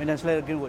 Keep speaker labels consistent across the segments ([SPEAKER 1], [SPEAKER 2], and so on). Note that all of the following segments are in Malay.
[SPEAKER 1] Medan Selera Greenwood.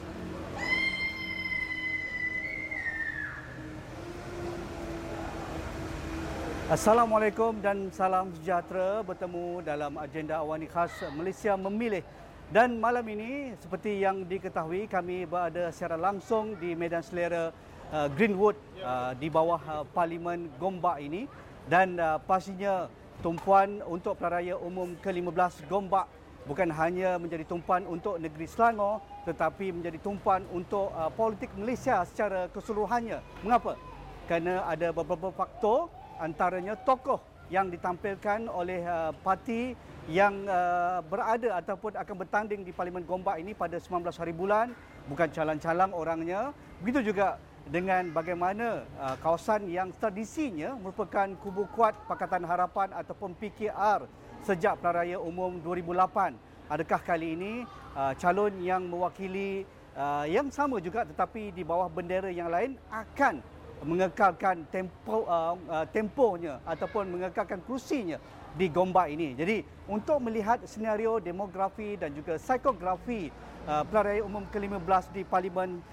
[SPEAKER 1] Assalamualaikum dan salam sejahtera, bertemu dalam agenda awani khas Malaysia Memilih. Dan malam ini seperti yang diketahui, kami berada secara langsung di Medan Selera Greenwood di bawah Parlimen Gombak ini. Dan pastinya tumpuan untuk Pelaraya Umum ke-15 Gombak bukan hanya menjadi tumpuan untuk negeri Selangor, tetapi menjadi tumpuan untuk politik Malaysia secara keseluruhannya. Mengapa? Kerana ada beberapa faktor, antaranya tokoh yang ditampilkan oleh parti yang berada ataupun akan bertanding di Parlimen Gombak ini pada 19 hari bulan, bukan calang-calang orangnya. Begitu juga dengan bagaimana kawasan yang tradisinya merupakan kubu kuat Pakatan Harapan ataupun PKR sejak Pelaraya Umum 2008. Adakah kali ini calon yang mewakili yang sama juga tetapi di bawah bendera yang lain akan mengekalkan tempohnya ataupun mengekalkan kursinya di Gombak ini. Jadi untuk melihat senario demografi dan juga psikografi Pelaraya Umum ke-15 di Parlimen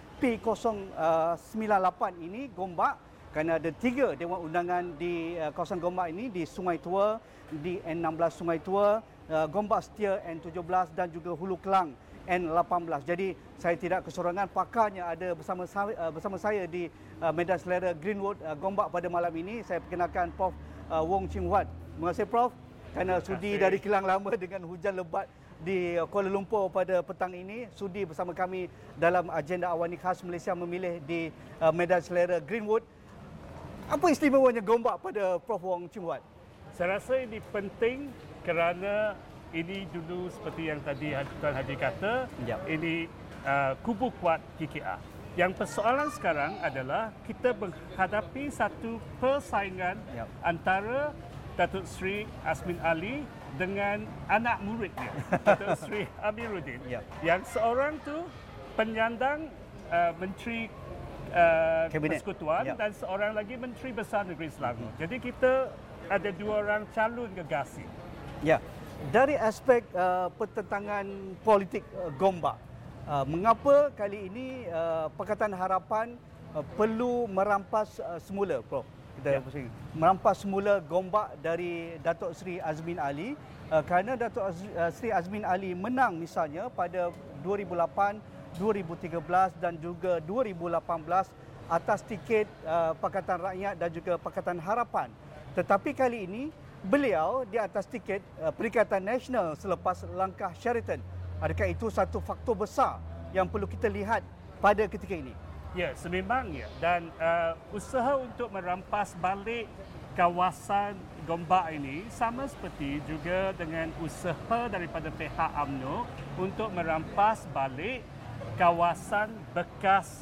[SPEAKER 1] P098 ini Gombak, kerana ada 3 Dewan Undangan di kawasan Gombak ini, di Sungai Tua, di N16 Sungai Tua, Gombak Setia N17 dan juga Hulu Kelang N18. Jadi saya tidak kesorangan, pakarnya ada bersama saya di Medan Selera Greenwood Gombak pada malam ini. Saya perkenalkan Prof Wong Ching Huat. Terima kasih Prof kerana sudi dari kilang lama dengan hujan lebat di Kuala Lumpur pada petang ini, sudi bersama kami dalam agenda awani khas Malaysia Memilih di Medan Selera Greenwood. Apa istimewanya Gombak pada Prof Wong Ching Huat?
[SPEAKER 2] Saya rasa ini penting kerana ini dulu seperti yang tadi Tuan Haji kata, ini kubu kuat PKR. Yang persoalan sekarang adalah kita menghadapi satu persaingan antara Datuk Seri Azmin Ali dengan anak muridnya, Datuk Seri Amiruddin. Yang seorang tu penyandang Menteri Persekutuan dan seorang lagi Menteri Besar Negeri Selangor. Jadi kita ada 2 orang calon gegasi.
[SPEAKER 1] Ya. Dari aspek pertentangan politik Gombak, mengapa kali ini Pakatan Harapan perlu merampas semula, Prof? Merampas semula Gombak dari Datuk Seri Azmin Ali, kerana Datuk Seri Azmin Ali menang misalnya pada 2008, 2013 dan juga 2018 atas tiket Pakatan Rakyat dan juga Pakatan Harapan. Tetapi kali ini beliau di atas tiket Perikatan Nasional selepas langkah Sheraton. Adakah itu satu faktor besar yang perlu kita lihat pada ketika ini?
[SPEAKER 2] Ya, sememangnya. Dan usaha untuk merampas balik kawasan Gombak ini sama seperti juga dengan usaha daripada pihak UMNO untuk merampas balik kawasan bekas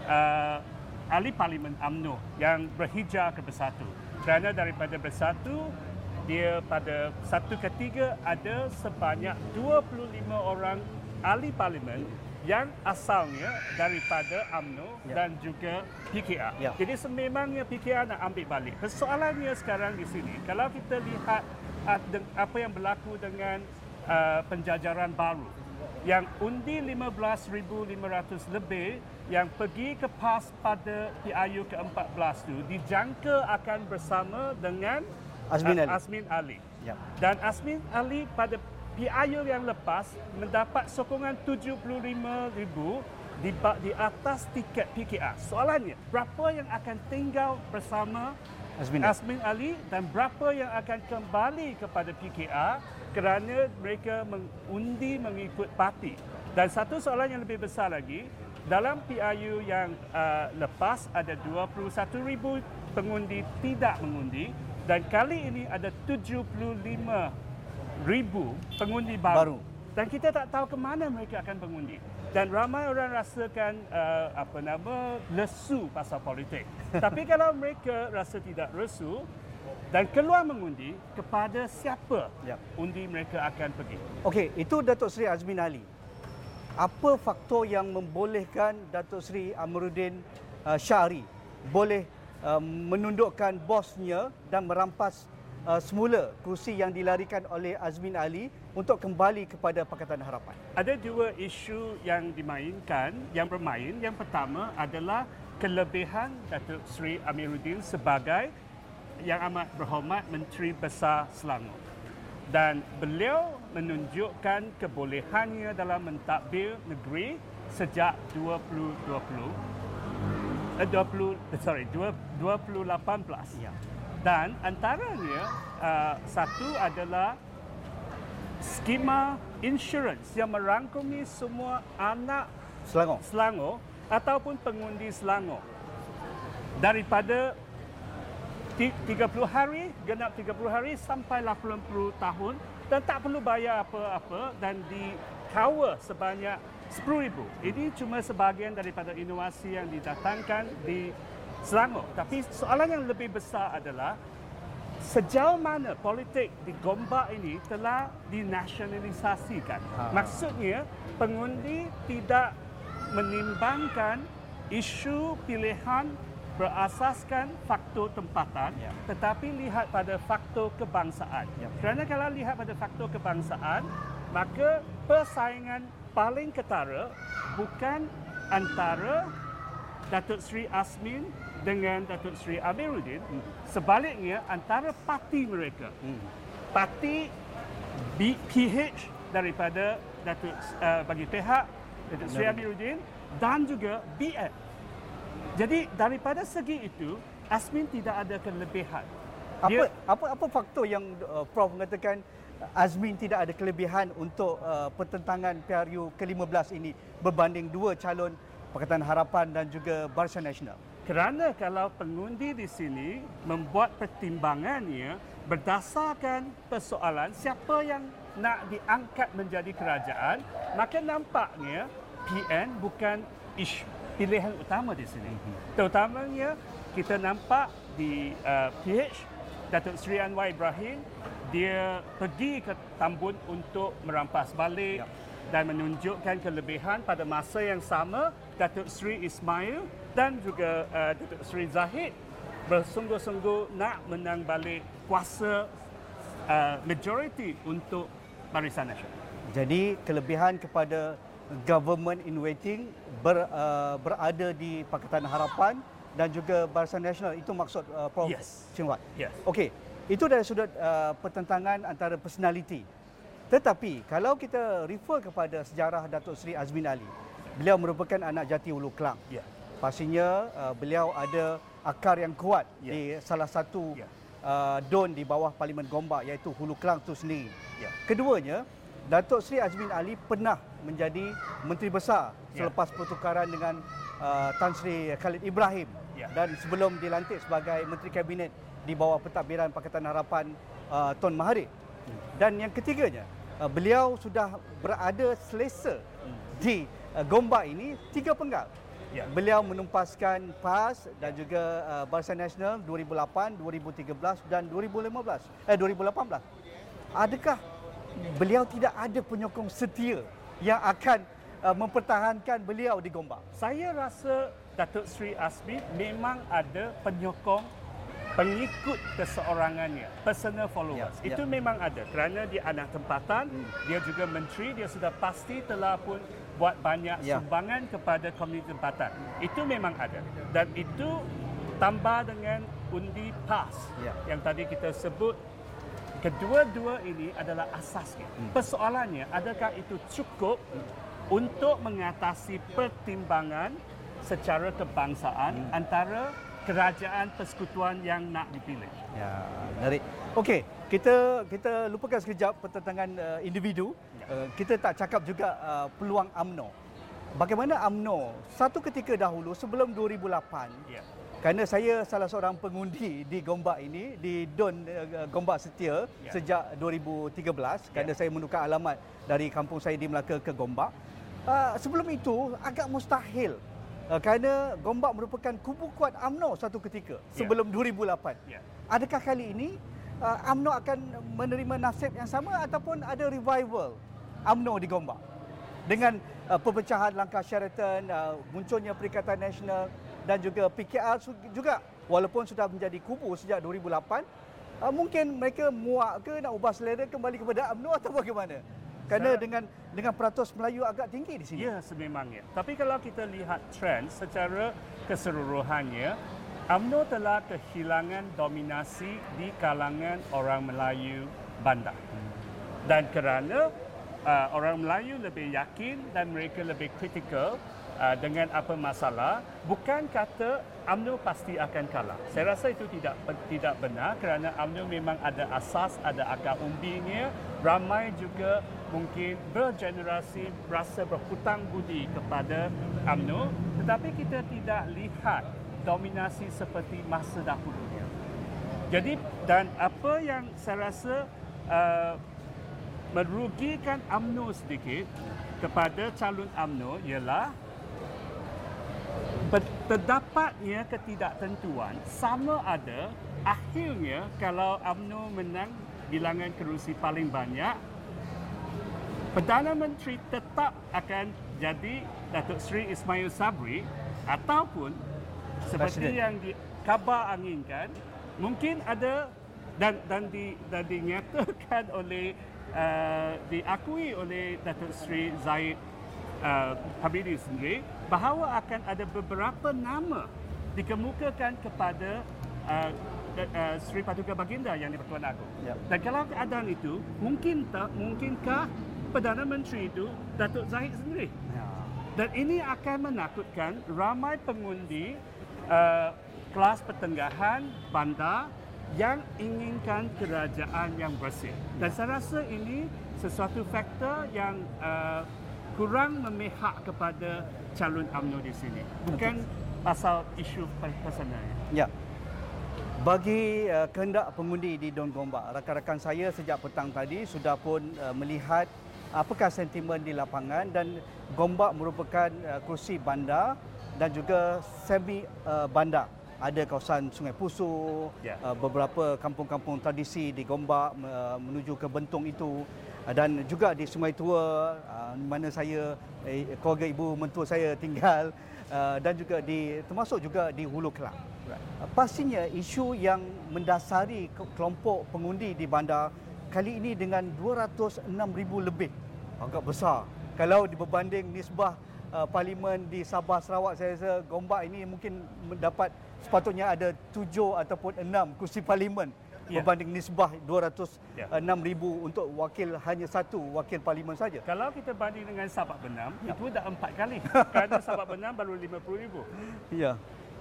[SPEAKER 2] ahli Parlimen UMNO yang berhijrah ke Bersatu. Kerana daripada Bersatu, dia pada satu ketiga ada sebanyak 25 orang ahli parlimen yang asalnya daripada UMNO dan juga PKR. Jadi sememangnya PKR nak ambil balik. Persoalannya sekarang di sini, kalau kita lihat apa yang berlaku dengan penjajaran baru, yang undi 15,500 lebih yang pergi ke PAS pada PIU ke-14 itu dijangka akan bersama dengan Azmin Ali. Dan Azmin Ali pada PIU yang lepas mendapat sokongan 75,000 di atas tiket PKR. Soalannya, berapa yang akan tinggal bersama Azmin Ali dan berapa yang akan kembali kepada PKR kerana mereka mengundi mengikut parti. Dan satu soalan yang lebih besar lagi, dalam PIU yang lepas ada 21,000 pengundi tidak mengundi. Dan kali ini ada 75,000 pengundi baru. Dan kita tak tahu ke mana mereka akan mengundi. Dan ramai orang rasakan lesu pasal politik. Tapi kalau mereka rasa tidak lesu dan keluar mengundi, kepada siapa undi mereka akan pergi?
[SPEAKER 1] Okey, itu Datuk Seri Azmin Ali. Apa faktor yang membolehkan Datuk Seri Amiruddin Syari boleh menundukkan bosnya dan merampas semula kursi yang dilarikan oleh Azmin Ali untuk kembali kepada Pakatan Harapan?
[SPEAKER 2] Ada dua isu yang dimainkan, yang bermain. Yang pertama adalah kelebihan Datuk Seri Amiruddin sebagai Yang Amat Berhormat Menteri Besar Selangor. Dan beliau menunjukkan kebolehannya dalam mentadbir negeri sejak 2018.
[SPEAKER 1] Ya.
[SPEAKER 2] Dan antaranya satu adalah skema insurans yang merangkumi semua anak Selangor ataupun pengundi Selangor daripada 30 hari, genap 30 hari sampai 80 tahun dan tak perlu bayar apa-apa dan di-cover sebanyak RM10,000. Ini cuma sebahagian daripada inovasi yang didatangkan di Selangor. Tapi soalan yang lebih besar adalah sejauh mana politik di Gombak ini telah dinasionalisasikan. Maksudnya pengundi tidak menimbangkan isu pilihan berasaskan faktor tempatan, tetapi lihat pada faktor kebangsaan. Kerana kalau lihat pada faktor kebangsaan, maka persaingan paling ketara bukan antara Datuk Seri Azmin dengan Datuk Seri Amiruddin, sebaliknya antara parti mereka. Parti PH daripada bagi pihak Datuk Seri Amiruddin dan juga BN. Jadi daripada segi itu, Azmin tidak ada kelebihan.
[SPEAKER 1] Apa faktor yang Prof mengatakan Azmin tidak ada kelebihan untuk pertentangan PRU ke-15 ini berbanding dua calon Pakatan Harapan dan juga Barisan Nasional?
[SPEAKER 2] Kerana kalau pengundi di sini membuat pertimbangannya berdasarkan persoalan siapa yang nak diangkat menjadi kerajaan, maka nampaknya PN bukan pilihan utama di sini. Terutamanya kita nampak di PH, Datuk Seri Anwar Ibrahim, dia pergi ke Tambun untuk merampas balik dan menunjukkan kelebihan. Pada masa yang sama, Datuk Seri Ismail dan juga Datuk Seri Zahid bersungguh-sungguh nak menang balik kuasa majoriti untuk Barisan Nasional.
[SPEAKER 1] Jadi kelebihan kepada government in waiting berada di Pakatan Harapan dan juga Barisan Nasional. Itu maksud Prof. Chin Wat.
[SPEAKER 2] Yes.
[SPEAKER 1] Okey, itu dari sudut pertentangan antara personality. Tetapi kalau kita refer kepada sejarah Datuk Seri Azmin Ali, beliau merupakan anak jati Hulu Kelang. Pastinya beliau ada akar yang kuat di salah satu don di bawah Parlimen Gombak, iaitu Hulu Kelang itu sendiri. Keduanya, Datuk Seri Azmin Ali pernah menjadi Menteri Besar selepas pertukaran dengan Tan Sri Khalid Ibrahim dan sebelum dilantik sebagai Menteri Kabinet di bawah pentadbiran Pakatan Harapan Tun Mahathir. Dan yang ketiganya, beliau sudah berada selesa di Gombak ini 3 penggal. Beliau menumpaskan PAS dan juga Barisan Nasional 2008, 2013 dan 2018. Adakah beliau tidak ada penyokong setia yang akan mempertahankan beliau di Gombak?
[SPEAKER 2] Saya rasa Datuk Seri Azmin memang ada penyokong, pengikut keseorangannya, personal followers. Itu memang ada kerana dia anak tempatan, dia juga menteri, dia sudah pasti telah pun buat banyak sumbangan kepada komuniti tempatan. Itu memang ada. Dan itu tambah dengan undi PAS yang tadi kita sebut. Kedua-dua ini adalah asasnya. Persoalannya, adakah itu cukup untuk mengatasi pertimbangan secara kebangsaan antara kerajaan persekutuan yang nak dipilih?
[SPEAKER 1] Ya, menarik. Okey, kita lupakan sekejap pertentangan individu. Kita tak cakap juga peluang UMNO. Bagaimana UMNO satu ketika dahulu sebelum 2008? Kerana saya salah seorang pengundi di Gombak ini, di Don Gombak Setia sejak 2013, kerana saya menukar alamat dari kampung saya di Melaka ke Gombak. Sebelum itu agak mustahil kerana Gombak merupakan kubu kuat UMNO satu ketika sebelum 2008. Adakah kali ini UMNO akan menerima nasib yang sama ataupun ada revival UMNO di Gombak? Dengan perpecahan langkah Sheraton, munculnya Perikatan Nasional dan juga PKR juga, walaupun sudah menjadi kubu sejak 2008, mungkin mereka muak ke nak ubah selera kembali kepada UMNO atau bagaimana? Kerana dengan peratus Melayu agak tinggi di sini.
[SPEAKER 2] Ya, sememangnya. Tapi kalau kita lihat trend secara keseluruhannya, UMNO telah kehilangan dominasi di kalangan orang Melayu bandar. Dan kerana orang Melayu lebih yakin dan mereka lebih kritikal dengan apa masalah, bukan kata UMNO pasti akan kalah. Saya rasa itu tidak benar kerana UMNO memang ada asas, ada akar umbinya. Ramai juga mungkin bergenerasi berasa berhutang budi kepada UMNO, tetapi kita tidak lihat dominasi seperti masa dahulunya. Jadi, dan apa yang saya rasa merugikan UMNO sedikit kepada calon UMNO ialah terdapatnya ketidaktentuan sama ada akhirnya kalau UMNO menang bilangan kerusi paling banyak, Perdana Menteri tetap akan jadi Datuk Seri Ismail Sabri ataupun seperti yang dikabar anginkan, mungkin ada dan dinyatakan oleh diakui oleh Datuk Seri Zahid Habibie sendiri bahawa akan ada beberapa nama dikemukakan kepada Seri Paduka Baginda yang di-Pertuan Agong. Ya. Dan kalau keadaan itu, mungkinkah Perdana Menteri itu Datuk Zahid sendiri? Ya. Dan ini akan menakutkan ramai pengundi kelas pertengahan bandar yang inginkan kerajaan yang bersih. Dan saya rasa ini sesuatu faktor yang kurang memihak kepada calon UMNO di sini. Bukan pasal isu personalnya.
[SPEAKER 1] Ya. Bagi kehendak pengundi di Don Gombak, rakan-rakan saya sejak petang tadi sudah pun melihat apakah sentimen di lapangan, dan Gombak merupakan kerusi bandar dan juga semi bandar. Ada kawasan Sungai Pusu, beberapa kampung-kampung tradisi di Gombak menuju ke Bentong itu, dan juga di Sungai Tua mana saya keluarga ibu mentua saya tinggal, dan juga termasuk juga di Hulu Kelang. Pastinya isu yang mendasari kelompok pengundi di bandar kali ini dengan 206,000 lebih, agak besar. Kalau berbanding nisbah parlimen di Sabah Sarawak, saya rasa Gombak ini mungkin mendapat sepatutnya ada 7 ataupun 6 kursi parlimen. Berbanding nisbah 206,000 untuk wakil hanya satu wakil parlimen saja.
[SPEAKER 2] Kalau kita banding dengan Sabak Benam, itu dah 4 kali. Kerana Sabak Benam baru 50,000.
[SPEAKER 1] Ya.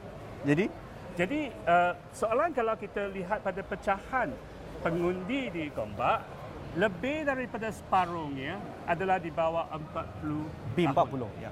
[SPEAKER 2] Jadi soalan kalau kita lihat pada pecahan pengundi di Gombak, lebih daripada separuhnya adalah di bawah 40
[SPEAKER 1] B40 ya.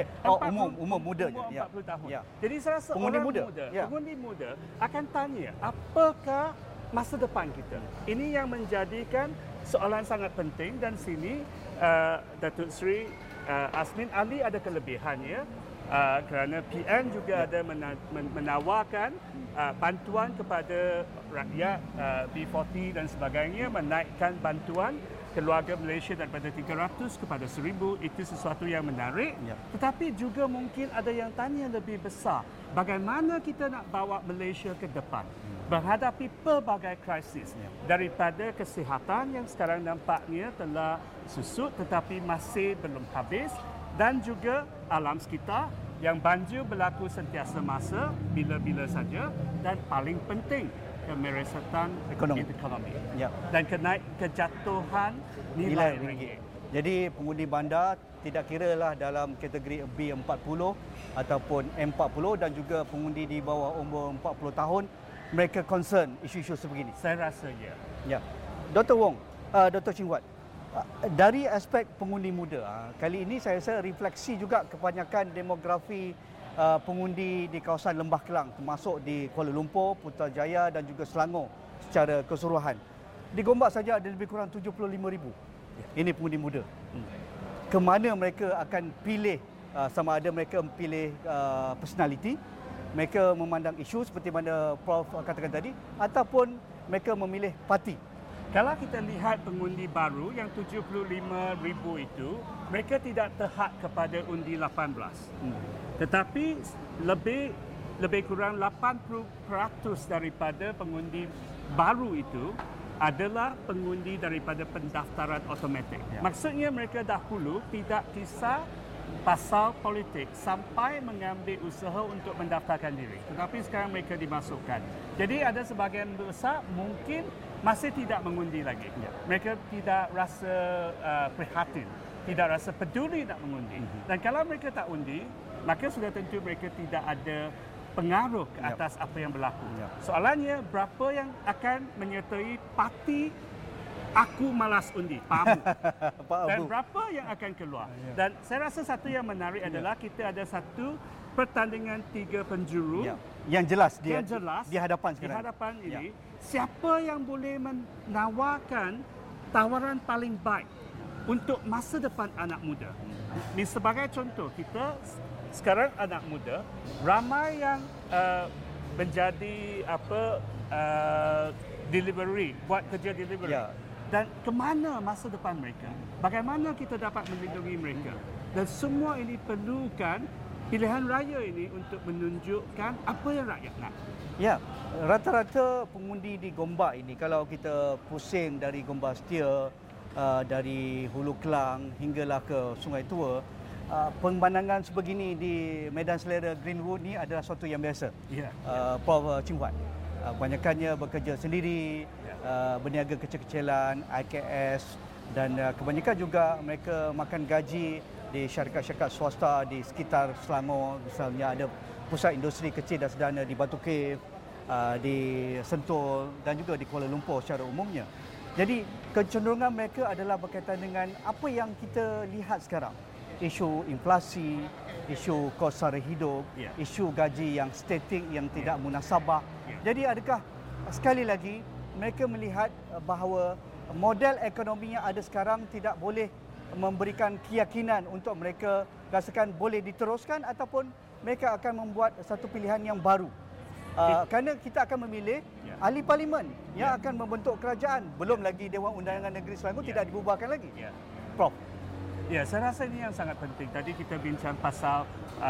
[SPEAKER 1] Umur muda
[SPEAKER 2] umur 40 tahun.
[SPEAKER 1] Ya.
[SPEAKER 2] Jadi saya rasa pengundi muda akan tanya, apakah masa depan kita? Ini yang menjadikan soalan sangat penting, dan sini Datuk Seri Azmin Ali ada kelebihannya. Kerana PN juga ada menawarkan bantuan kepada rakyat B40 dan sebagainya, menaikkan bantuan keluarga Malaysia daripada 300 kepada 1,000. Itu sesuatu yang menarik. Tetapi juga mungkin ada yang tanya lebih besar, bagaimana kita nak bawa Malaysia ke depan menghadapi pelbagai krisis, daripada kesihatan yang sekarang nampaknya telah susut tetapi masih belum habis, dan juga alam sekitar yang banjir berlaku sentiasa masa, bila-bila saja, dan paling penting kemerosotan ekonomi. Dan kejatuhan nilai ringgit.
[SPEAKER 1] Jadi pengundi bandar tidak kiralah dalam kategori B40 ataupun M40, dan juga pengundi di bawah umur 40 tahun, mereka concern isu-isu sebegini.
[SPEAKER 2] Saya rasa ya.
[SPEAKER 1] Dr. Wong, Dr. Ching Wat, dari aspek pengundi muda, kali ini saya rasa refleksi juga kebanyakan demografi pengundi di kawasan Lembah Kelang, termasuk di Kuala Lumpur, Putrajaya dan juga Selangor secara keseluruhan. Di Gombak saja ada lebih kurang 75,000. Ini pengundi muda. Ke mana mereka akan pilih, sama ada mereka pilih personality, mereka memandang isu seperti mana Prof katakan tadi, ataupun mereka memilih parti.
[SPEAKER 2] Kalau kita lihat pengundi baru yang 75,000 itu, mereka tidak terhad kepada undi 18. Tetapi lebih lebih kurang 80% daripada pengundi baru itu adalah pengundi daripada pendaftaran automatik. Maksudnya mereka dahulu tidak kisah pasal politik sampai mengambil usaha untuk mendaftarkan diri. Tetapi sekarang mereka dimasukkan. Jadi ada sebahagian besar mungkin masih tidak mengundi lagi. Mereka tidak rasa prihatin, tidak rasa peduli nak mengundi. Dan kalau mereka tak undi, maka sudah tentu mereka tidak ada pengaruh ke atas apa yang berlaku. Soalannya, berapa yang akan menyertai parti aku malas undi, Pak Abu. Dan berapa yang akan keluar. Dan saya rasa satu yang menarik adalah kita ada satu pertandingan 3 penjuru
[SPEAKER 1] yang jelas
[SPEAKER 2] di
[SPEAKER 1] hadapan sekarang.
[SPEAKER 2] Di hadapan ini, siapa yang boleh menawarkan tawaran paling baik untuk masa depan anak muda. Sebagai contoh, kita sekarang anak muda ramai yang menjadi delivery, buat kerja delivery. Dan ke mana masa depan mereka? Bagaimana kita dapat melindungi mereka? Dan semua ini perlukan pilihan raya ini untuk menunjukkan apa yang rakyat nak.
[SPEAKER 1] Ya, rata-rata pengundi di Gombak ini, kalau kita pusing dari Gombak Setia, dari Hulu Kelang hinggalah ke Sungai Tua, pemandangan sebegini di Medan Selera Greenwood ni adalah sesuatu yang biasa. Prof Ching Huat, kebanyakannya bekerja sendiri, berniaga kecil-kecilan, IKS, dan kebanyakan juga mereka makan gaji di syarikat-syarikat swasta di sekitar Selangor. Misalnya ada pusat industri kecil dan sederhana di Batu Cave, di Sentul dan juga di Kuala Lumpur secara umumnya. Jadi kecenderungan mereka adalah berkaitan dengan apa yang kita lihat sekarang. Isu inflasi, isu kos sara hidup, isu gaji yang statik yang tidak munasabah. Jadi adakah sekali lagi mereka melihat bahawa model ekonomi yang ada sekarang tidak boleh memberikan keyakinan untuk mereka rasakan boleh diteruskan, ataupun mereka akan membuat satu pilihan yang baru? Kerana kita akan memilih ahli parlimen yang akan membentuk kerajaan. Belum lagi Dewan Undangan Negeri Selangor tidak dibubarkan lagi. Prof.
[SPEAKER 2] Ya, saya rasa ini yang sangat penting. Tadi kita bincang pasal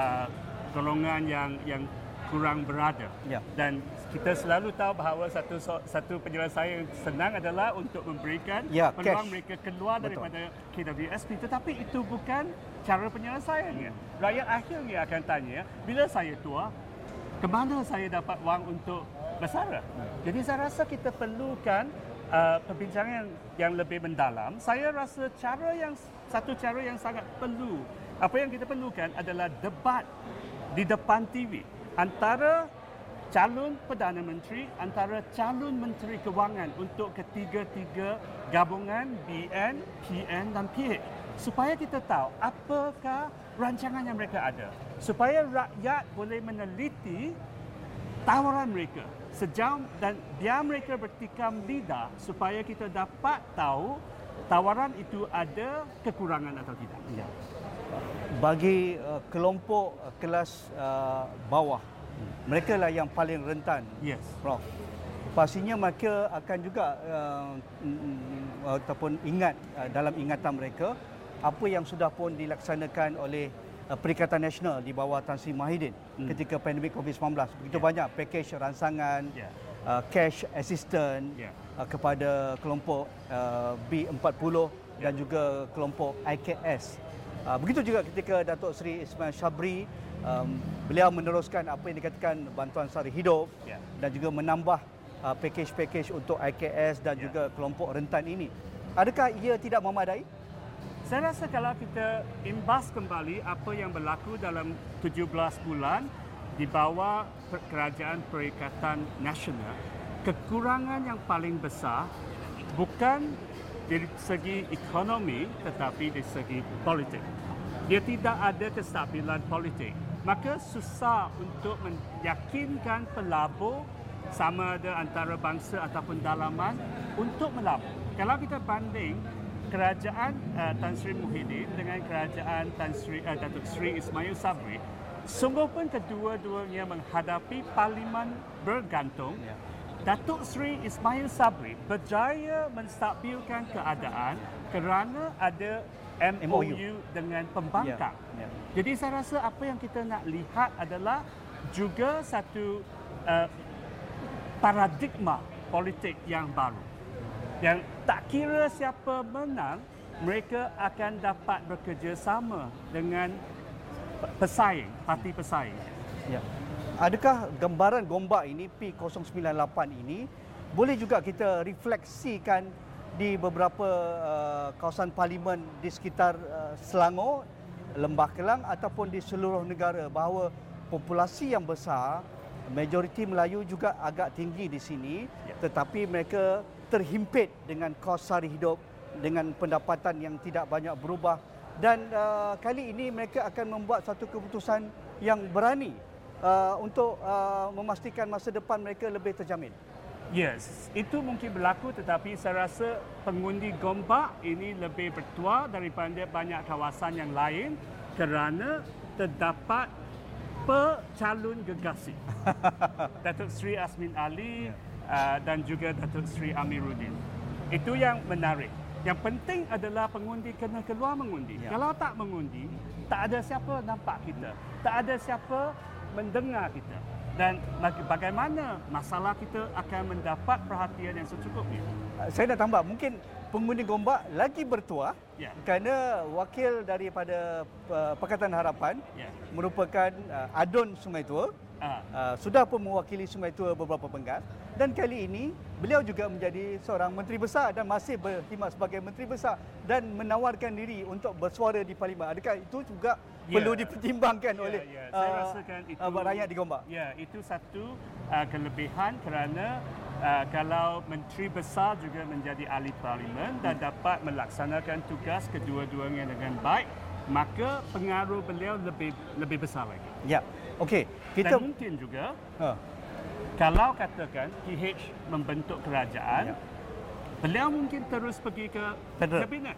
[SPEAKER 2] golongan yang kurang berada. Dan kita selalu tahu bahawa satu penyelesaian yang senang adalah untuk memberikan peluang mereka keluar daripada KWSP. Tetapi itu bukan cara penyelesaiannya. Rakyat akhirnya akan tanya, bila saya tua, ke mana saya dapat wang untuk bersara? Jadi saya rasa kita perlukan perbincangan yang lebih mendalam. Saya rasa satu cara yang sangat perlu, apa yang kita perlukan adalah debat di depan TV antara calon Perdana Menteri, antara calon Menteri Kewangan untuk ketiga-tiga gabungan BN, PN dan PH. Supaya kita tahu apakah rancangan yang mereka ada. Supaya rakyat boleh meneliti tawaran mereka sejauh dan biar mereka bertikam lidah supaya kita dapat tahu tawaran itu ada kekurangan atau tidak.
[SPEAKER 1] Bagi kelompok kelas bawah, mereka lah yang paling rentan. Prof. Pastinya mereka akan juga ataupun ingat dalam ingatan mereka apa yang sudah pun dilaksanakan oleh Perikatan Nasional di bawah Tan Sri Mahidin ketika pandemik COVID-19. Begitu banyak pakej ransangan, cash assistance kepada kelompok B40 dan juga kelompok IKS. Begitu juga ketika Datuk Seri Ismail Sabri, beliau meneruskan apa yang dikatakan bantuan sara hidup dan juga menambah pakej-pakej untuk IKS dan juga kelompok rentan ini. Adakah ia tidak memadai?
[SPEAKER 2] Saya rasa kalau kita imbas kembali apa yang berlaku dalam 17 bulan di bawah Kerajaan Perikatan Nasional, kekurangan yang paling besar bukan dari segi ekonomi tetapi dari segi politik. Dia tidak ada kestabilan politik. Maka susah untuk meyakinkan pelabur sama ada antara bangsa ataupun dalaman untuk melabur. Kalau kita banding kerajaan Tan Sri Muhyiddin dengan kerajaan Datuk Seri Ismail Sabri, sungguh pun kedua-duanya menghadapi parlimen bergantung. Datuk Seri Ismail Sabri berjaya menstabilkan keadaan kerana ada MOU dengan pembangkang. Jadi saya rasa apa yang kita nak lihat adalah juga satu paradigma politik yang baru. Yang tak kira siapa menang, mereka akan dapat bekerjasama dengan pesaing, parti pesaing.
[SPEAKER 1] Ya. Adakah gambaran Gombak ini P098 ini boleh juga kita refleksikan di beberapa kawasan parlimen di sekitar Selangor, Lembah Kelang ataupun di seluruh negara, bahawa populasi yang besar, majoriti Melayu juga agak tinggi di sini, tetapi mereka terhimpit dengan kos sara hidup, dengan pendapatan yang tidak banyak berubah, dan kali ini mereka akan membuat satu keputusan yang berani untuk memastikan masa depan mereka lebih terjamin.
[SPEAKER 2] Yes, itu mungkin berlaku, tetapi saya rasa pengundi Gombak ini lebih bertuah daripada banyak kawasan yang lain kerana terdapat pecalon gegasi. Datuk Seri Azmin Ali dan juga Datuk Seri Amiruddin. Itu yang menarik. Yang penting adalah pengundi kena keluar mengundi. Kalau tak mengundi, tak ada siapa nampak kita. Tak ada siapa mendengar kita. Dan bagaimana masalah kita akan mendapat perhatian yang secukupnya.
[SPEAKER 1] Saya nak tambah, mungkin pengundi Gombak lagi bertuah kerana wakil daripada Pakatan Harapan merupakan Adun Sungai Tua. Sudah pun mewakili Sungai Tua beberapa penggat, dan kali ini beliau juga menjadi seorang menteri besar dan masih berkhidmat sebagai menteri besar dan menawarkan diri untuk bersuara di parlimen. Adakah itu juga perlu dipertimbangkan oleh
[SPEAKER 2] saya rasakan itu,
[SPEAKER 1] rakyat di Gombak?
[SPEAKER 2] Ya, itu satu kelebihan kerana kalau menteri besar juga menjadi ahli parlimen dan dapat melaksanakan tugas kedua-duanya dengan baik, maka pengaruh beliau lebih besar lagi.
[SPEAKER 1] Ya. Okey, kita
[SPEAKER 2] dan mungkin juga kalau katakan PH membentuk kerajaan, beliau mungkin terus pergi ke kabinet.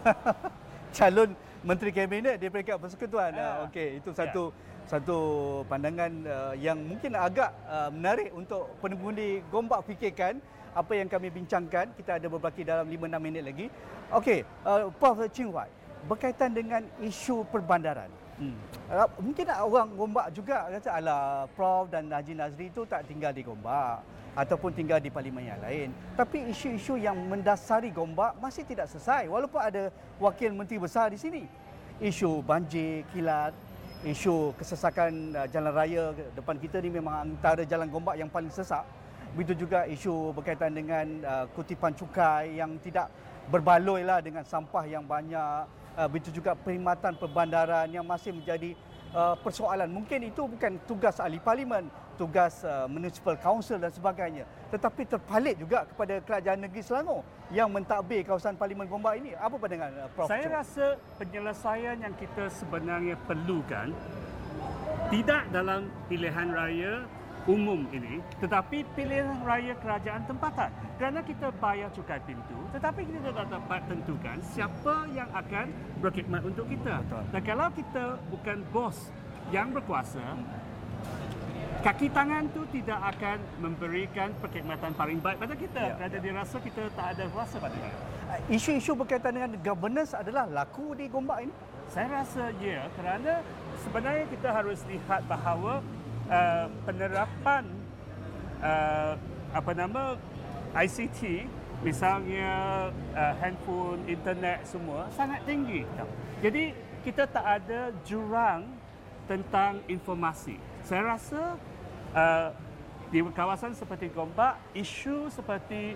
[SPEAKER 1] Calon menteri kabinet di peringkat persekutuan. Okey, itu satu pandangan yang mungkin agak menarik untuk pengundi Gombak fikirkan apa yang kami bincangkan. Kita ada berbaki dalam 5-6 minit lagi. Okey, Prof Ching Huat, berkaitan dengan isu perbandaran. Mungkin orang Gombak juga kata, alah, Prof dan Haji Nazri itu tak tinggal di Gombak ataupun tinggal di parlimen yang lain. Tapi isu-isu yang mendasari Gombak masih tidak selesai walaupun ada wakil menteri besar di sini. Isu banjir, kilat, isu kesesakan jalan raya depan kita ni memang antara jalan Gombak yang paling sesak. Begitu juga isu berkaitan dengan kutipan cukai yang tidak berbaloi lah dengan sampah yang banyak. Begitu juga perkhidmatan perbandaran yang masih menjadi persoalan. Mungkin itu bukan tugas ahli parlimen, tugas municipal council dan sebagainya, tetapi terpalit juga kepada kerajaan negeri Selangor yang mentadbir kawasan parlimen Gombak ini. Apa pandangan Prof?
[SPEAKER 2] Saya rasa penyelesaian yang kita sebenarnya perlukan tidak dalam pilihan raya umum ini, tetapi pilihan raya kerajaan tempatan. Kerana kita bayar cukai pintu, tetapi kita tidak dapat tentukan siapa yang akan berkhidmat untuk kita.
[SPEAKER 1] Betul.
[SPEAKER 2] Dan kalau kita bukan bos yang berkuasa, kaki tangan tu tidak akan memberikan perkhidmatan paling baik pada kita. Kerana dirasa kita tak ada kuasa pada dia.
[SPEAKER 1] Isu-isu berkaitan dengan governance adalah laku di Gombak ini?
[SPEAKER 2] Saya rasa ya, kerana sebenarnya kita harus lihat bahawa penerapan ICT, misalnya handphone, internet semua sangat tinggi. Jadi kita tak ada jurang tentang informasi. Saya rasa di kawasan seperti Gombak, isu seperti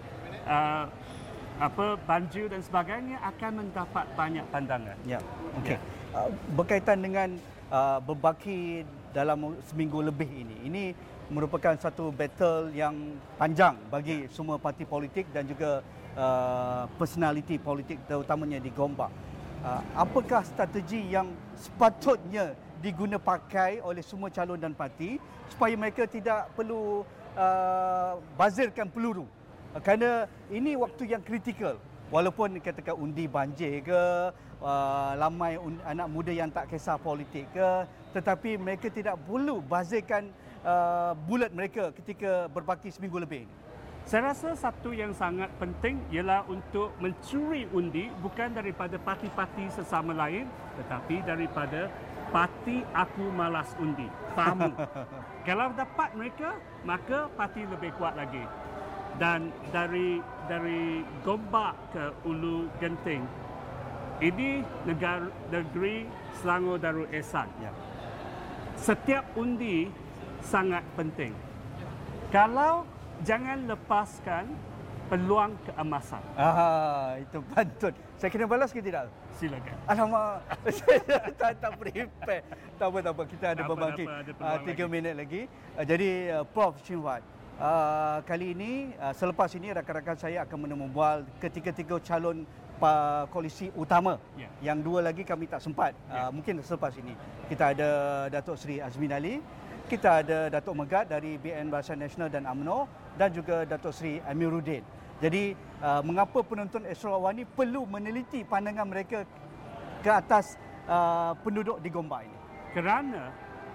[SPEAKER 2] banjir dan sebagainya akan mendapat banyak pandangan.
[SPEAKER 1] Ya, okey. Berkaitan dengan berbaki dalam seminggu lebih ini merupakan satu battle yang panjang bagi semua parti politik dan juga personality politik terutamanya di Gombak. Apakah strategi yang sepatutnya diguna pakai oleh semua calon dan parti supaya mereka tidak perlu bazirkan peluru? Kerana ini waktu yang kritikal. Walaupun katakan undi banjir ke, ramai anak muda yang tak kisah politik ke, tetapi mereka tidak perlu bazirkan bulat mereka ketika berbaki seminggu lebih ini.
[SPEAKER 2] Saya rasa satu yang sangat penting ialah untuk mencuri undi bukan daripada parti-parti sesama lain tetapi daripada parti aku malas undi. Faham? Kalau dapat mereka, maka parti lebih kuat lagi. Dan dari Gombak ke Ulu Genting, ini negeri Selangor Darul Ehsan.
[SPEAKER 1] Ya.
[SPEAKER 2] Setiap undi sangat penting. Kalau jangan lepaskan peluang keemasan.
[SPEAKER 1] Itu pantun. Saya kena balas ke tidak?
[SPEAKER 2] Silakan.
[SPEAKER 1] Alamak, saya tak prepare. Tak apa. Kita ada berbagi 3 minit lagi. Jadi, Prof. Chin Huat, kali ini, selepas ini rakan-rakan saya akan menemubual ketiga-tiga calon koalisi utama. Yang dua lagi kami tak sempat. Mungkin selepas ini. Kita ada Datuk Seri Azmin Ali, kita ada Datuk Megat dari BN Barisan Nasional dan UMNO dan juga Datuk Seri Amiruddin. Jadi, mengapa penonton Astro Awani perlu meneliti pandangan mereka ke atas penduduk di Gombak ini?
[SPEAKER 2] Kerana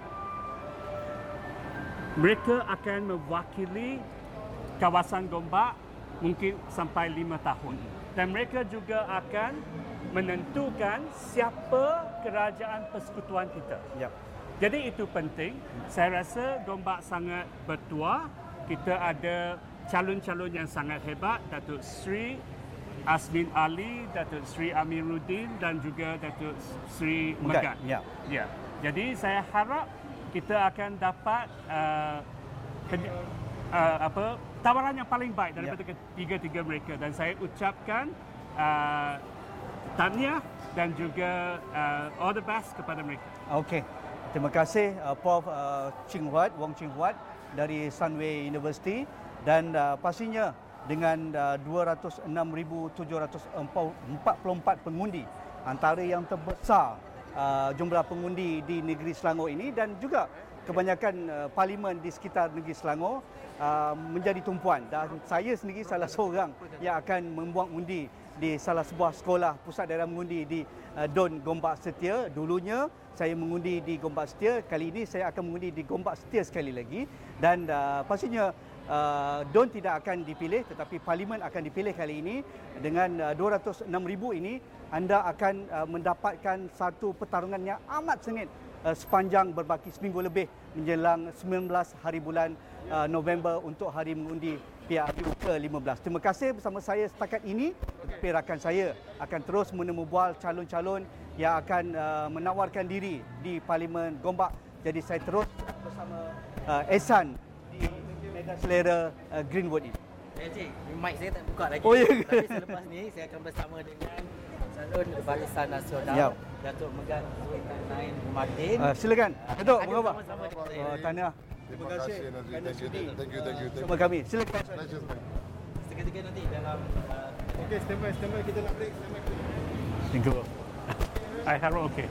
[SPEAKER 2] mereka akan mewakili kawasan Gombak mungkin sampai 5 tahun. Dan mereka juga akan menentukan siapa kerajaan persekutuan kita.
[SPEAKER 1] Yep.
[SPEAKER 2] Jadi itu penting. Saya rasa Gombak sangat bertuah. Kita ada calon-calon yang sangat hebat, Datuk Seri Azmin Ali, Datuk Seri Amiruddin dan juga Datuk Seri Megat. Ya. Jadi saya harap kita akan dapat tawaran yang paling baik daripada ketiga-tiga mereka, dan saya ucapkan tahniah dan juga all the best kepada mereka.
[SPEAKER 1] Okey. Terima kasih Prof. Wong Chin Huat dari Sunway University, dan pastinya dengan 206,744 pengundi, antara yang terbesar jumlah pengundi di negeri Selangor ini, dan juga kebanyakan parlimen di sekitar negeri Selangor menjadi tumpuan, dan saya sendiri salah seorang yang akan membuang undi di salah sebuah sekolah pusat daerah mengundi di Don Gombak Setia. Dulunya saya mengundi di Gombak Setia, kali ini saya akan mengundi di Gombak Setia sekali lagi, dan pastinya Don tidak akan dipilih tetapi parlimen akan dipilih kali ini. Dengan 206,000 ini, anda akan mendapatkan satu pertarungan yang amat sengit sepanjang berbaki seminggu lebih menjelang 19 hari bulan November untuk hari mengundi PRU ke-15. Terima kasih bersama saya setakat ini. Tetapi rakan saya akan terus menemubual calon-calon yang akan menawarkan diri di Parlimen Gombak. Jadi saya terus bersama Ehsan di Medan Selera Greenwood ini.
[SPEAKER 3] Cik, mic saya tak buka lagi.
[SPEAKER 1] Oh, ya.
[SPEAKER 3] Tapi selepas ni saya akan bersama dengan calon Barisan Nasional, Datuk Megat Zulkarnain Umaddin.
[SPEAKER 1] Silakan. Datuk, mengapa?
[SPEAKER 3] Sama-sama dengan saya.
[SPEAKER 1] Tahniah.
[SPEAKER 4] Terima kasih Nazri. Thank you.
[SPEAKER 1] Bersama kami. Silakan.
[SPEAKER 3] Seketika nanti dalam
[SPEAKER 4] Okey, standby kita nak break.
[SPEAKER 2] Thank you. I harap okey.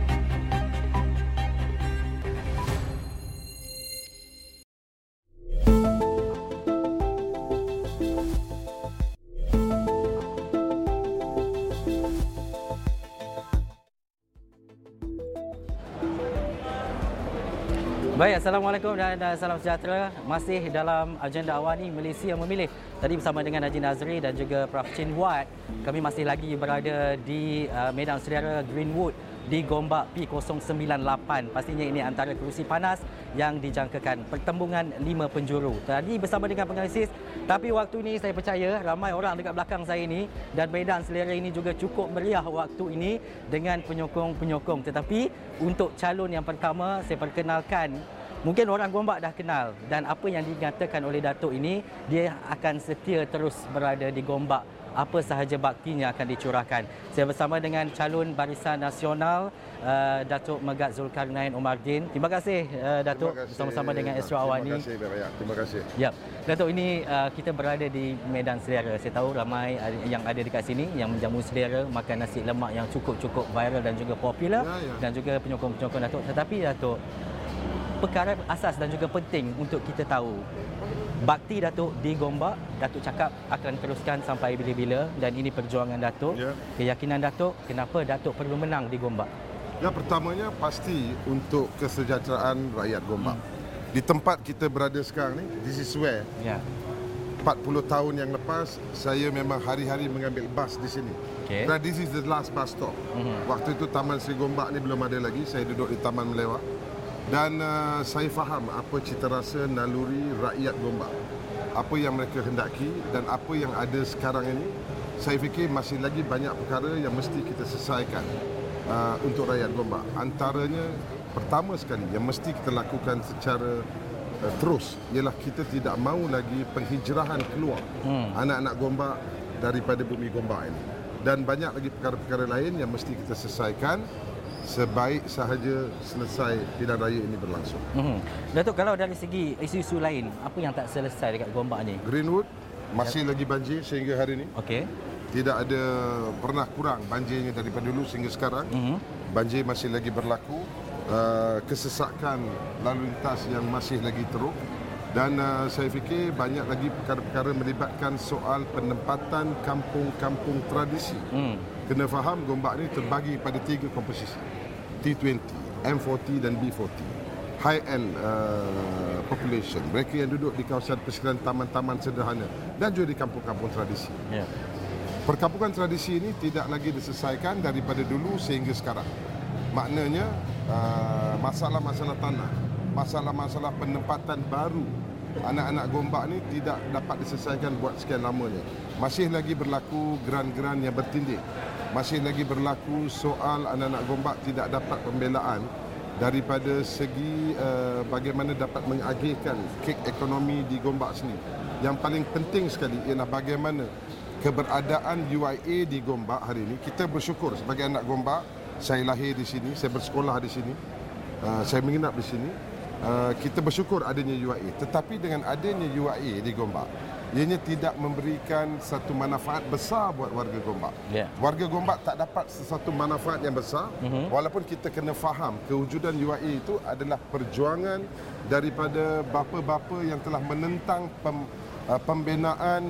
[SPEAKER 3] Baik, Assalamualaikum dan salam sejahtera. Masih dalam agenda Awani Malaysia Memilih. Tadi bersama dengan Haji Nazri dan juga Prof. Chin Huat, kami masih lagi berada di Medan Selera Greenwood di Gombak P098. Pastinya ini antara kerusi panas yang dijangkakan pertembungan 5 penjuru. Tadi bersama dengan penganalisis, tapi waktu ini saya percaya ramai orang dekat belakang saya ini, dan Medan Selera ini juga cukup meriah waktu ini dengan penyokong-penyokong. Tetapi untuk calon yang pertama, saya perkenalkan, mungkin orang Gombak dah kenal, dan apa yang dinyatakan oleh Datuk ini, dia akan setia terus berada di Gombak. Apa sahaja baktinya akan dicurahkan. Saya bersama dengan calon Barisan Nasional Datuk Megat Zulkarnain Umaddin. Terima kasih Datuk, bersama-sama dengan Astro Awani.
[SPEAKER 4] Terima kasih.
[SPEAKER 3] Ya, Datuk, ini kita berada di Medan Selera. Saya tahu ramai yang ada dekat sini yang menjamu selera makan nasi lemak yang cukup viral dan juga popular, dan juga penyokong-penyokong Datuk. Tetapi Datuk, perkara asas dan juga penting untuk kita tahu, bakti Datuk di Gombak, Datuk cakap akan teruskan sampai bila-bila, dan ini perjuangan Datuk. Keyakinan Datuk, kenapa Datuk perlu menang di Gombak?
[SPEAKER 4] Yang pertamanya pasti untuk kesejahteraan rakyat Gombak. Di tempat kita berada sekarang ni, this is where 40 tahun yang lepas, saya memang hari-hari mengambil bas di sini.
[SPEAKER 3] Okay.
[SPEAKER 4] Dan this is the last bus stop. Waktu itu Taman Seri Gombak ni belum ada lagi. Saya duduk di Taman Melewah. Dan saya faham apa cita rasa naluri rakyat Gombak. Apa yang mereka hendaki dan apa yang ada sekarang ini. Saya fikir masih lagi banyak perkara yang mesti kita selesaikan untuk rakyat Gombak. Antaranya, pertama sekali yang mesti kita lakukan secara terus ialah kita tidak mahu lagi penghijrahan keluar anak-anak Gombak daripada bumi Gombak ini. Dan banyak lagi perkara-perkara lain yang mesti kita selesaikan sebaik sahaja selesai pilihan raya ini berlangsung.
[SPEAKER 3] Datuk, kalau dari segi isu-isu lain, apa yang tak selesai dekat Gombak ni?
[SPEAKER 4] Greenwood masih lagi banjir sehingga hari ini.
[SPEAKER 3] Okey.
[SPEAKER 4] Tidak ada pernah kurang banjirnya daripada dulu sehingga sekarang. Banjir masih lagi berlaku. Kesesakan lalu lintas yang masih lagi teruk. Dan saya fikir banyak lagi perkara-perkara melibatkan soal penempatan kampung-kampung tradisi. Kena faham Gombak ni terbagi pada 3 komposisi. T20, M40 dan B40. High-end population. Mereka yang duduk di kawasan persekitaran taman-taman sederhana dan juga di kampung-kampung tradisi.
[SPEAKER 3] Ya.
[SPEAKER 4] Perkampungan tradisi ini tidak lagi diselesaikan daripada dulu sehingga sekarang. Maknanya masalah-masalah tanah, masalah-masalah penempatan baru anak-anak Gombak ni tidak dapat diselesaikan buat sekian lamanya. Masih lagi berlaku geran-geran yang bertindih. Masih lagi berlaku soal anak-anak Gombak tidak dapat pembelaan daripada segi bagaimana dapat mengagihkan kek ekonomi di Gombak sendiri. Yang paling penting sekali ialah bagaimana keberadaan UIA di Gombak hari ini. Kita bersyukur sebagai anak Gombak. Saya lahir di sini, saya bersekolah di sini, saya menginap di sini. Kita bersyukur adanya UIA. Tetapi dengan adanya UIA di Gombak, ianya tidak memberikan satu manfaat besar buat warga Gombak. Warga Gombak tak dapat sesuatu manfaat yang besar. Walaupun kita kena faham kewujudan UIA itu adalah perjuangan daripada bapa-bapa yang telah menentang pembinaan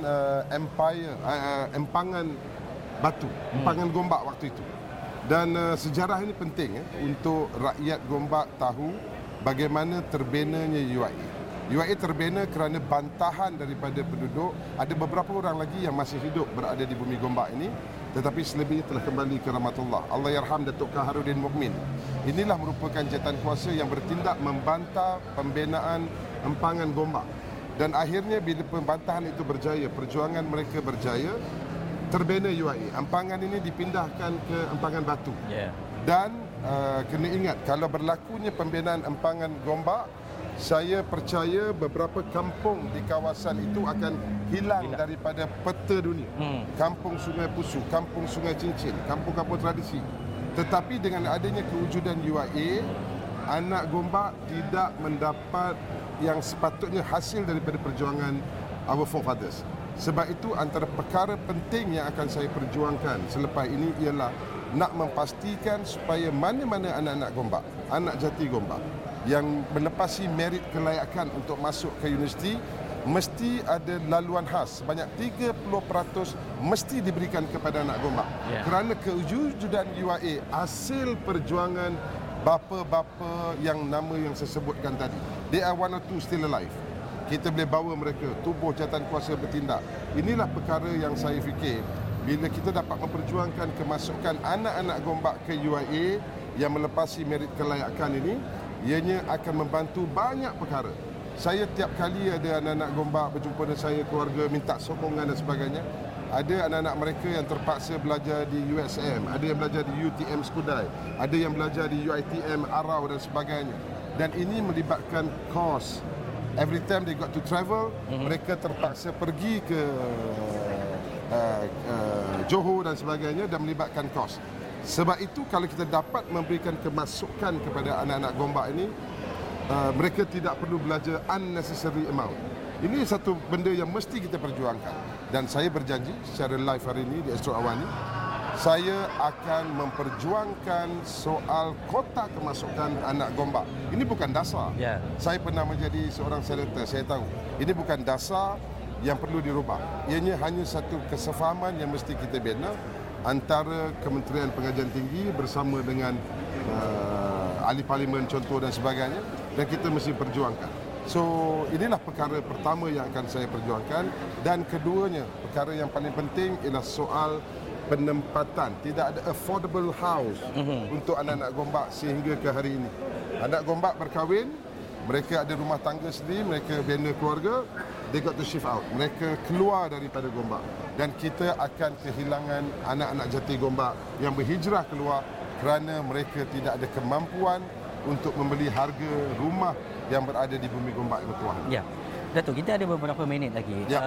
[SPEAKER 4] empangan batu, empangan Gombak waktu itu. Dan sejarah ini penting untuk rakyat Gombak tahu bagaimana terbenanya UIA. UIA terbina kerana bantahan daripada penduduk. Ada beberapa orang lagi yang masih hidup berada di bumi Gombak ini, tetapi selebihnya telah kembali ke rahmatullah. Allah yarham Datuk Kaharuddin Mukmin. Inilah merupakan jawatan kuasa yang bertindak membantah pembinaan empangan Gombak. Dan akhirnya bila pembantahan itu berjaya, perjuangan mereka berjaya, terbina UIA. Empangan ini dipindahkan ke empangan batu. Dan kena ingat, kalau berlakunya pembinaan empangan Gombak, saya percaya beberapa kampung di kawasan itu akan hilang daripada peta dunia. Kampung Sungai Pusu, Kampung Sungai Cincin, kampung-kampung tradisi. Tetapi dengan adanya kewujudan UIA, anak Gombak tidak mendapat yang sepatutnya hasil daripada perjuangan our forefathers. Sebab itu antara perkara penting yang akan saya perjuangkan selepas ini ialah nak memastikan supaya mana-mana anak-anak Gombak, anak jati Gombak yang melepasi merit kelayakan untuk masuk ke universiti, mesti ada laluan khas sebanyak 30% mesti diberikan kepada anak Gombak. Kerana kewujudan UIA hasil perjuangan bapa-bapa yang nama yang saya sebutkan tadi. They are one or two still alive. Kita boleh bawa mereka, tubuh jawatan kuasa bertindak. Inilah perkara yang saya fikir bila kita dapat memperjuangkan kemasukan anak-anak Gombak ke UIA yang melepasi merit kelayakan ini, ianya akan membantu banyak perkara. Saya tiap kali ada anak-anak Gombak berjumpa dengan saya, keluarga minta sokongan dan sebagainya. Ada anak-anak mereka yang terpaksa belajar di USM, ada yang belajar di UTM Skudai, ada yang belajar di UiTM Arau dan sebagainya. Dan ini melibatkan kos. Every time they got to travel, mereka terpaksa pergi ke Johor dan sebagainya dan melibatkan kos. Sebab itu kalau kita dapat memberikan kemasukan kepada anak-anak Gombak ini, mereka tidak perlu belajar unnecessary amount. Ini satu benda yang mesti kita perjuangkan. Dan saya berjanji secara live hari ini di Astro Awani, saya akan memperjuangkan soal kota kemasukan anak Gombak. Ini bukan dasar. Saya pernah menjadi seorang senator, saya tahu. Ini bukan dasar yang perlu dirubah. Ianya hanya satu kesefahaman yang mesti kita bina antara Kementerian Pengajian Tinggi bersama dengan ahli parlimen contoh dan sebagainya, dan kita mesti perjuangkan. So inilah perkara pertama yang akan saya perjuangkan, dan keduanya, perkara yang paling penting ialah soal penempatan. Tidak ada affordable house untuk anak-anak Gombak sehingga ke hari ini. Anak Gombak berkahwin, mereka ada rumah tangga sendiri, mereka bina keluarga, they got to shift out. Mereka keluar daripada Gombak, dan kita akan kehilangan anak-anak jati Gombak yang berhijrah keluar kerana mereka tidak ada kemampuan untuk membeli harga rumah yang berada di bumi Gombak bertuah.
[SPEAKER 3] Ya, Datuk, kita ada beberapa minit lagi.
[SPEAKER 4] Ya.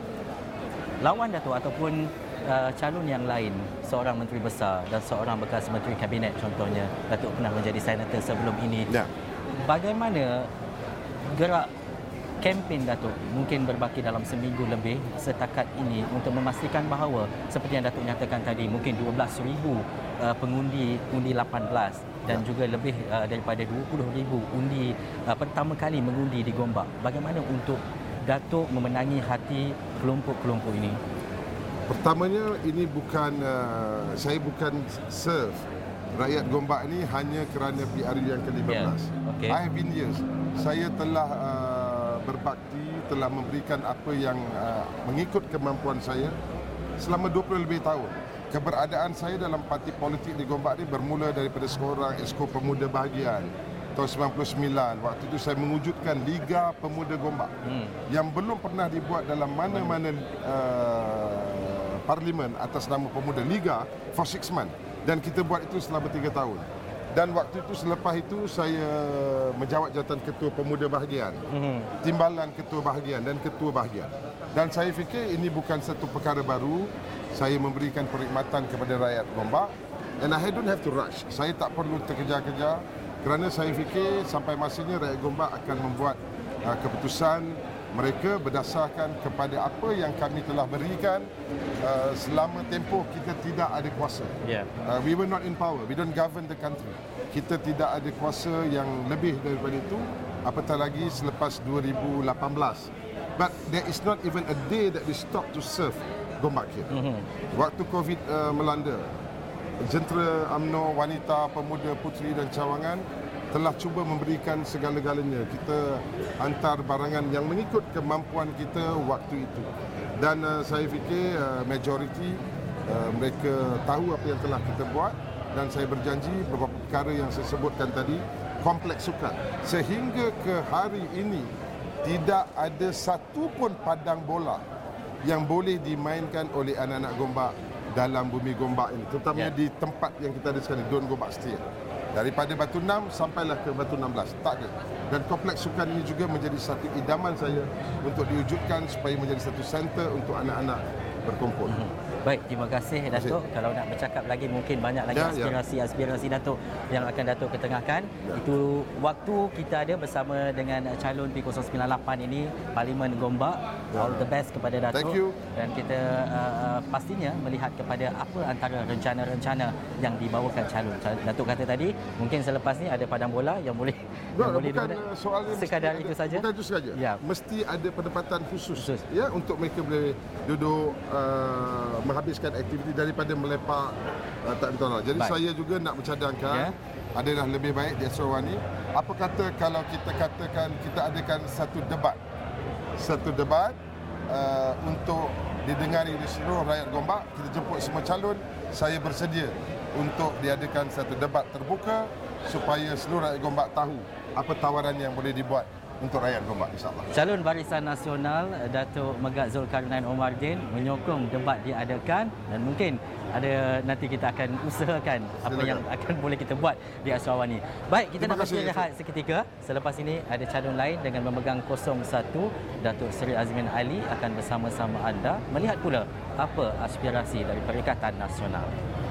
[SPEAKER 3] Lawan Datuk ataupun calon yang lain, seorang menteri besar dan seorang bekas menteri kabinet contohnya, Datuk pernah menjadi senator sebelum ini.
[SPEAKER 4] Ya.
[SPEAKER 3] Bagaimana gerak kempen Datuk mungkin berbaki dalam seminggu lebih setakat ini untuk memastikan bahawa seperti yang Datuk nyatakan tadi, mungkin 12,000 pengundi undi 18 dan juga lebih daripada 20,000 undi pertama kali mengundi di Gombak. Bagaimana untuk Datuk memenangi hati kelompok-kelompok ini?
[SPEAKER 4] Pertamanya, ini bukan saya bukan serve rakyat Gombak ini hanya kerana PRU yang ke-15.
[SPEAKER 3] Yeah. Okay.
[SPEAKER 4] I have been years. Saya telah berbakti, telah memberikan apa yang mengikut kemampuan saya selama 20 lebih tahun. Keberadaan saya dalam parti politik di Gombak ini bermula daripada seorang Esko Pemuda Bahagian tahun 99. Waktu itu saya mewujudkan Liga Pemuda Gombak yang belum pernah dibuat dalam mana-mana parlimen atas nama Pemuda Liga for 6 months. Dan kita buat itu selama 3 tahun. Dan waktu itu, selepas itu saya menjawat jawatan Ketua Pemuda Bahagian, Timbalan Ketua Bahagian dan Ketua Bahagian. Dan saya fikir ini bukan satu perkara baru. Saya memberikan perkhidmatan kepada rakyat Gombak, and I don't have to rush. Saya tak perlu terkejar-kejar kerana saya fikir sampai masanya rakyat Gombak akan membuat keputusan mereka berdasarkan kepada apa yang kami telah berikan selama tempoh kita tidak ada kuasa. We were not in power. We don't govern the country. Kita tidak ada kuasa yang lebih daripada itu, apatah lagi selepas 2018. But there is not even a day that we stop to serve Gombak here. Waktu COVID melanda, jentera UMNO, wanita, pemuda, puteri dan cawangan telah cuba memberikan segala-galanya. Kita hantar barangan yang mengikut kemampuan kita waktu itu. Dan saya fikir majoriti mereka tahu apa yang telah kita buat, dan saya berjanji beberapa perkara yang saya sebutkan tadi, kompleks sukan. Sehingga ke hari ini tidak ada satu pun padang bola yang boleh dimainkan oleh anak-anak Gombak dalam bumi Gombak ini, terutamanya di tempat yang kita ada sekarang, Don Gombak Setia. Daripada Batu 6 sampailah ke Batu 16, tak ada. Dan kompleks sukan ini juga menjadi satu idaman saya untuk diwujudkan supaya menjadi satu center untuk anak-anak berkumpul.
[SPEAKER 3] Baik, terima kasih Datuk. Kalau nak bercakap lagi mungkin banyak lagi aspirasi Datuk yang akan Datuk ketengahkan. Itu waktu kita ada bersama dengan calon P098 ini, Parlimen Gombak. All the best kepada Datuk.
[SPEAKER 4] Thank you.
[SPEAKER 3] Dan kita pastinya melihat kepada apa antara rencana-rencana yang dibawakan calon. Datuk kata tadi, mungkin selepas ni ada padang bola yang boleh
[SPEAKER 4] bukan soalnya
[SPEAKER 3] sekadar itu saja.
[SPEAKER 4] Bukan itu saja.
[SPEAKER 3] Ya.
[SPEAKER 4] Mesti ada pendapatan khusus ya untuk mereka boleh duduk menghabiskan aktiviti daripada melepak tak betul. Jadi saya juga nak bercadangkan adalah lebih baik di Asrawani. Apa kata kalau kita katakan kita adakan satu debat untuk didengari oleh seluruh rakyat Gombak. Kita jemput semua calon. Saya bersedia untuk diadakan satu debat terbuka supaya seluruh rakyat Gombak tahu apa tawaran yang boleh dibuat untuk rakyat Gombak, insyaAllah.
[SPEAKER 3] Calon Barisan Nasional Datuk Megat Zulkarnain Omardin menyokong debat diadakan, dan mungkin ada nanti kita akan usahakan apa yang akan boleh kita buat di Asrawani. Baik, kita nak berehat seketika. Selepas ini ada calon lain dengan memegang 01, Datuk Seri Azmin Ali akan bersama-sama anda melihat pula apa aspirasi dari Perikatan Nasional.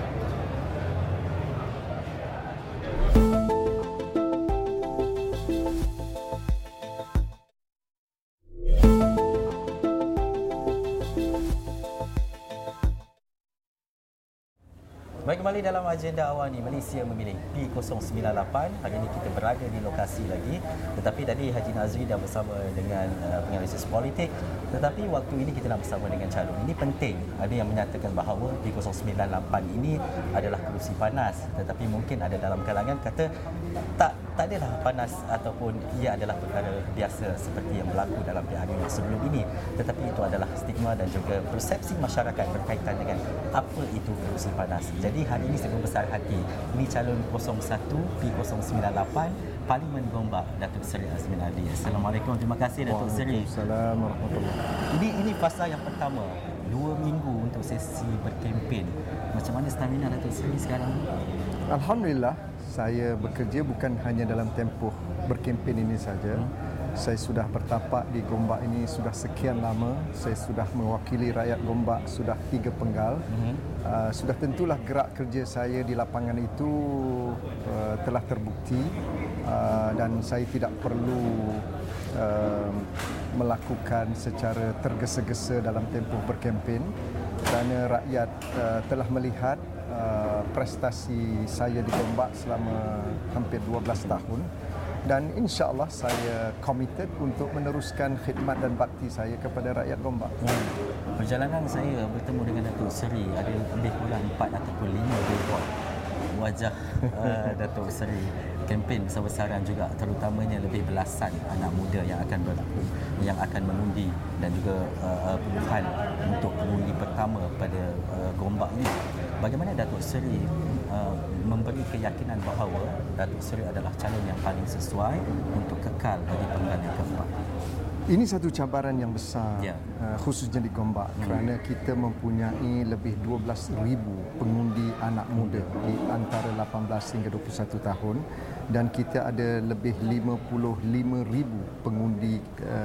[SPEAKER 3] Baik, kembali dalam agenda awal ni, Malaysia memilih P098. Hari ini kita berada di lokasi lagi. Tetapi tadi Haji Nazri dah bersama dengan penganalisis politik. Tetapi waktu ini kita nak bersama dengan calon. Ini penting. Ada yang menyatakan bahawa P098 ini adalah kerusi panas. Tetapi mungkin ada dalam kalangan kata tak tak adalah panas ataupun ia adalah perkara biasa seperti yang berlaku dalam hari sebelum ini, tetapi itu adalah stigma dan juga persepsi masyarakat berkaitan dengan apa itu musim panas. Jadi hari ini saya berbesar hati, ini calon 01 P098 Parlimen Gombak, Datuk Seri Azmin Ali. Assalamualaikum, terima kasih Datuk Seri.
[SPEAKER 5] Waalaikumsalam warahmatullahi.
[SPEAKER 3] Ini fasa yang pertama, 2 minggu untuk sesi berkempen. Macam mana stamina Datuk Seri sekarang?
[SPEAKER 5] Alhamdulillah, saya bekerja bukan hanya dalam tempoh berkempen ini saja. Saya sudah bertapak di Gombak ini sudah sekian lama. Saya sudah mewakili rakyat Gombak sudah 3 penggal. Sudah tentulah gerak kerja saya di lapangan itu telah terbukti, dan saya tidak perlu melakukan secara tergesa-gesa dalam tempoh berkempen kerana rakyat telah melihat prestasi saya di Gombak selama hampir 12 tahun, dan insya-Allah saya committed untuk meneruskan khidmat dan bakti saya kepada rakyat Gombak.
[SPEAKER 3] Perjalanan saya bertemu dengan Datuk Seri ada lebih kurang 4 ataupun 5 billboard wajah Datuk Seri kempen besar-besaran juga, terutamanya lebih belasan anak muda yang akan mengundi dan juga puluhan untuk pengundi pertama pada Gombak ini. Bagaimana Datuk Seri memberi keyakinan bahawa Datuk Seri adalah calon yang paling sesuai untuk kekal bagi penggal yang keempat?
[SPEAKER 5] Ini satu cabaran yang besar, khususnya di Gombak, kerana kita mempunyai lebih 12,000 pengundi anak muda di antara 18 hingga 21 tahun, dan kita ada lebih 55,000 pengundi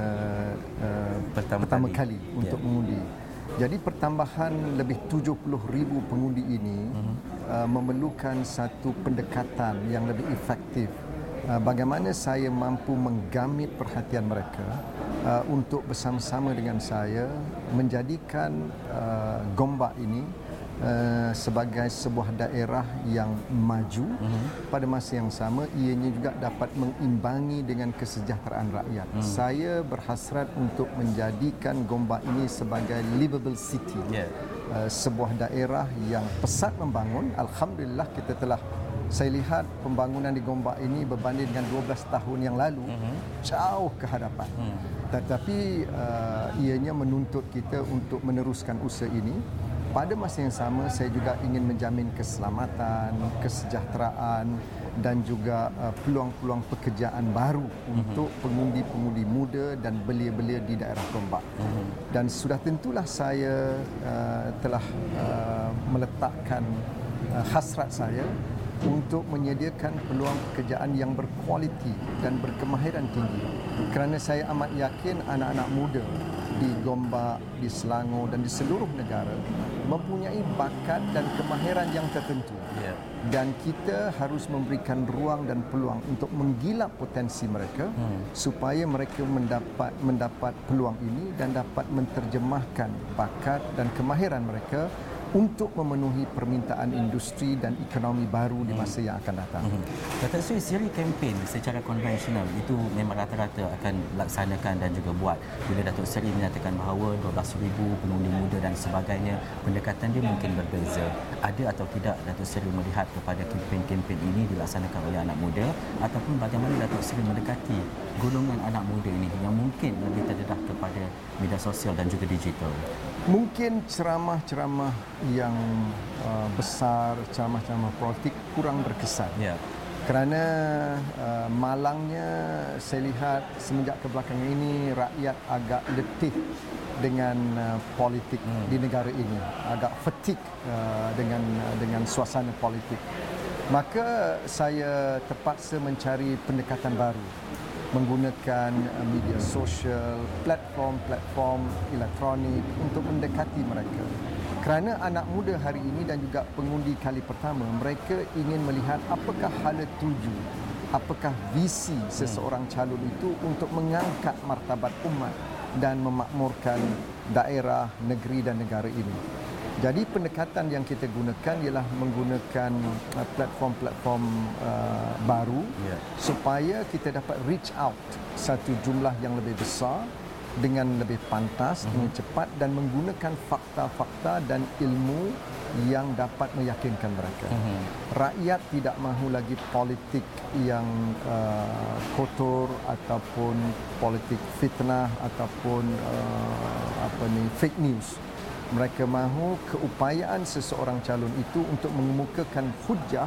[SPEAKER 5] pertama kali untuk mengundi. Jadi pertambahan lebih 70,000 pengundi ini memerlukan satu pendekatan yang lebih efektif. Bagaimana saya mampu menggamit perhatian mereka untuk bersama-sama dengan saya menjadikan Gombak ini sebagai sebuah daerah yang maju, pada masa yang sama ianya juga dapat mengimbangi dengan kesejahteraan rakyat. Saya berhasrat untuk menjadikan Gombak ini sebagai livable city, sebuah daerah yang pesat membangun. Alhamdulillah kita telah, saya lihat pembangunan di Gombak ini berbanding dengan 12 tahun yang lalu jauh ke hadapan. Tetapi ianya menuntut kita untuk meneruskan usaha ini. Pada masa yang sama saya juga ingin menjamin keselamatan, kesejahteraan dan juga peluang-peluang pekerjaan baru untuk pengundi-pengundi muda dan belia-belia di daerah Gombak. Dan sudah tentulah saya telah meletakkan hasrat saya untuk menyediakan peluang pekerjaan yang berkualiti dan berkemahiran tinggi. Kerana saya amat yakin anak-anak muda di Gombak, di Selangor dan di seluruh negara mempunyai bakat dan kemahiran yang tertentu. Dan kita harus memberikan ruang dan peluang untuk menggilap potensi mereka supaya mereka mendapat peluang ini dan dapat menterjemahkan bakat dan kemahiran mereka untuk memenuhi permintaan industri dan ekonomi baru di masa yang akan datang.
[SPEAKER 3] Datuk Seri, siri kempen secara konvensional itu memang rata-rata akan laksanakan dan juga buat. Bila Datuk Seri menyatakan bahawa 12,000 pengundi muda dan sebagainya, pendekatan dia mungkin berbeza. Ada atau tidak Datuk Seri melihat kepada kempen-kempen ini dilaksanakan oleh anak muda, ataupun bagaimana Datuk Seri mendekati golongan anak muda ini yang mungkin lebih terdedah kepada media sosial dan juga digital?
[SPEAKER 5] Mungkin ceramah-ceramah yang besar, ceramah-ceramah politik kurang berkesan. Kerana malangnya saya lihat semenjak kebelakangan ini rakyat agak letih dengan politik di negara ini, agak fatigue dengan suasana politik. Maka saya terpaksa mencari pendekatan baru, menggunakan media sosial, platform elektronik untuk mendekati mereka. Kerana anak muda hari ini dan juga pengundi kali pertama, mereka ingin melihat apakah hala tuju, apakah visi seseorang calon itu untuk mengangkat martabat umat dan memakmurkan daerah, negeri dan negara ini. Jadi pendekatan yang kita gunakan ialah menggunakan platform-platform baru supaya kita dapat reach out satu jumlah yang lebih besar dengan lebih pantas, dengan cepat dan menggunakan fakta-fakta dan ilmu yang dapat meyakinkan mereka. Rakyat tidak mahu lagi politik yang kotor ataupun politik fitnah ataupun fake news. Mereka mahu keupayaan seseorang calon itu untuk mengemukakan hujah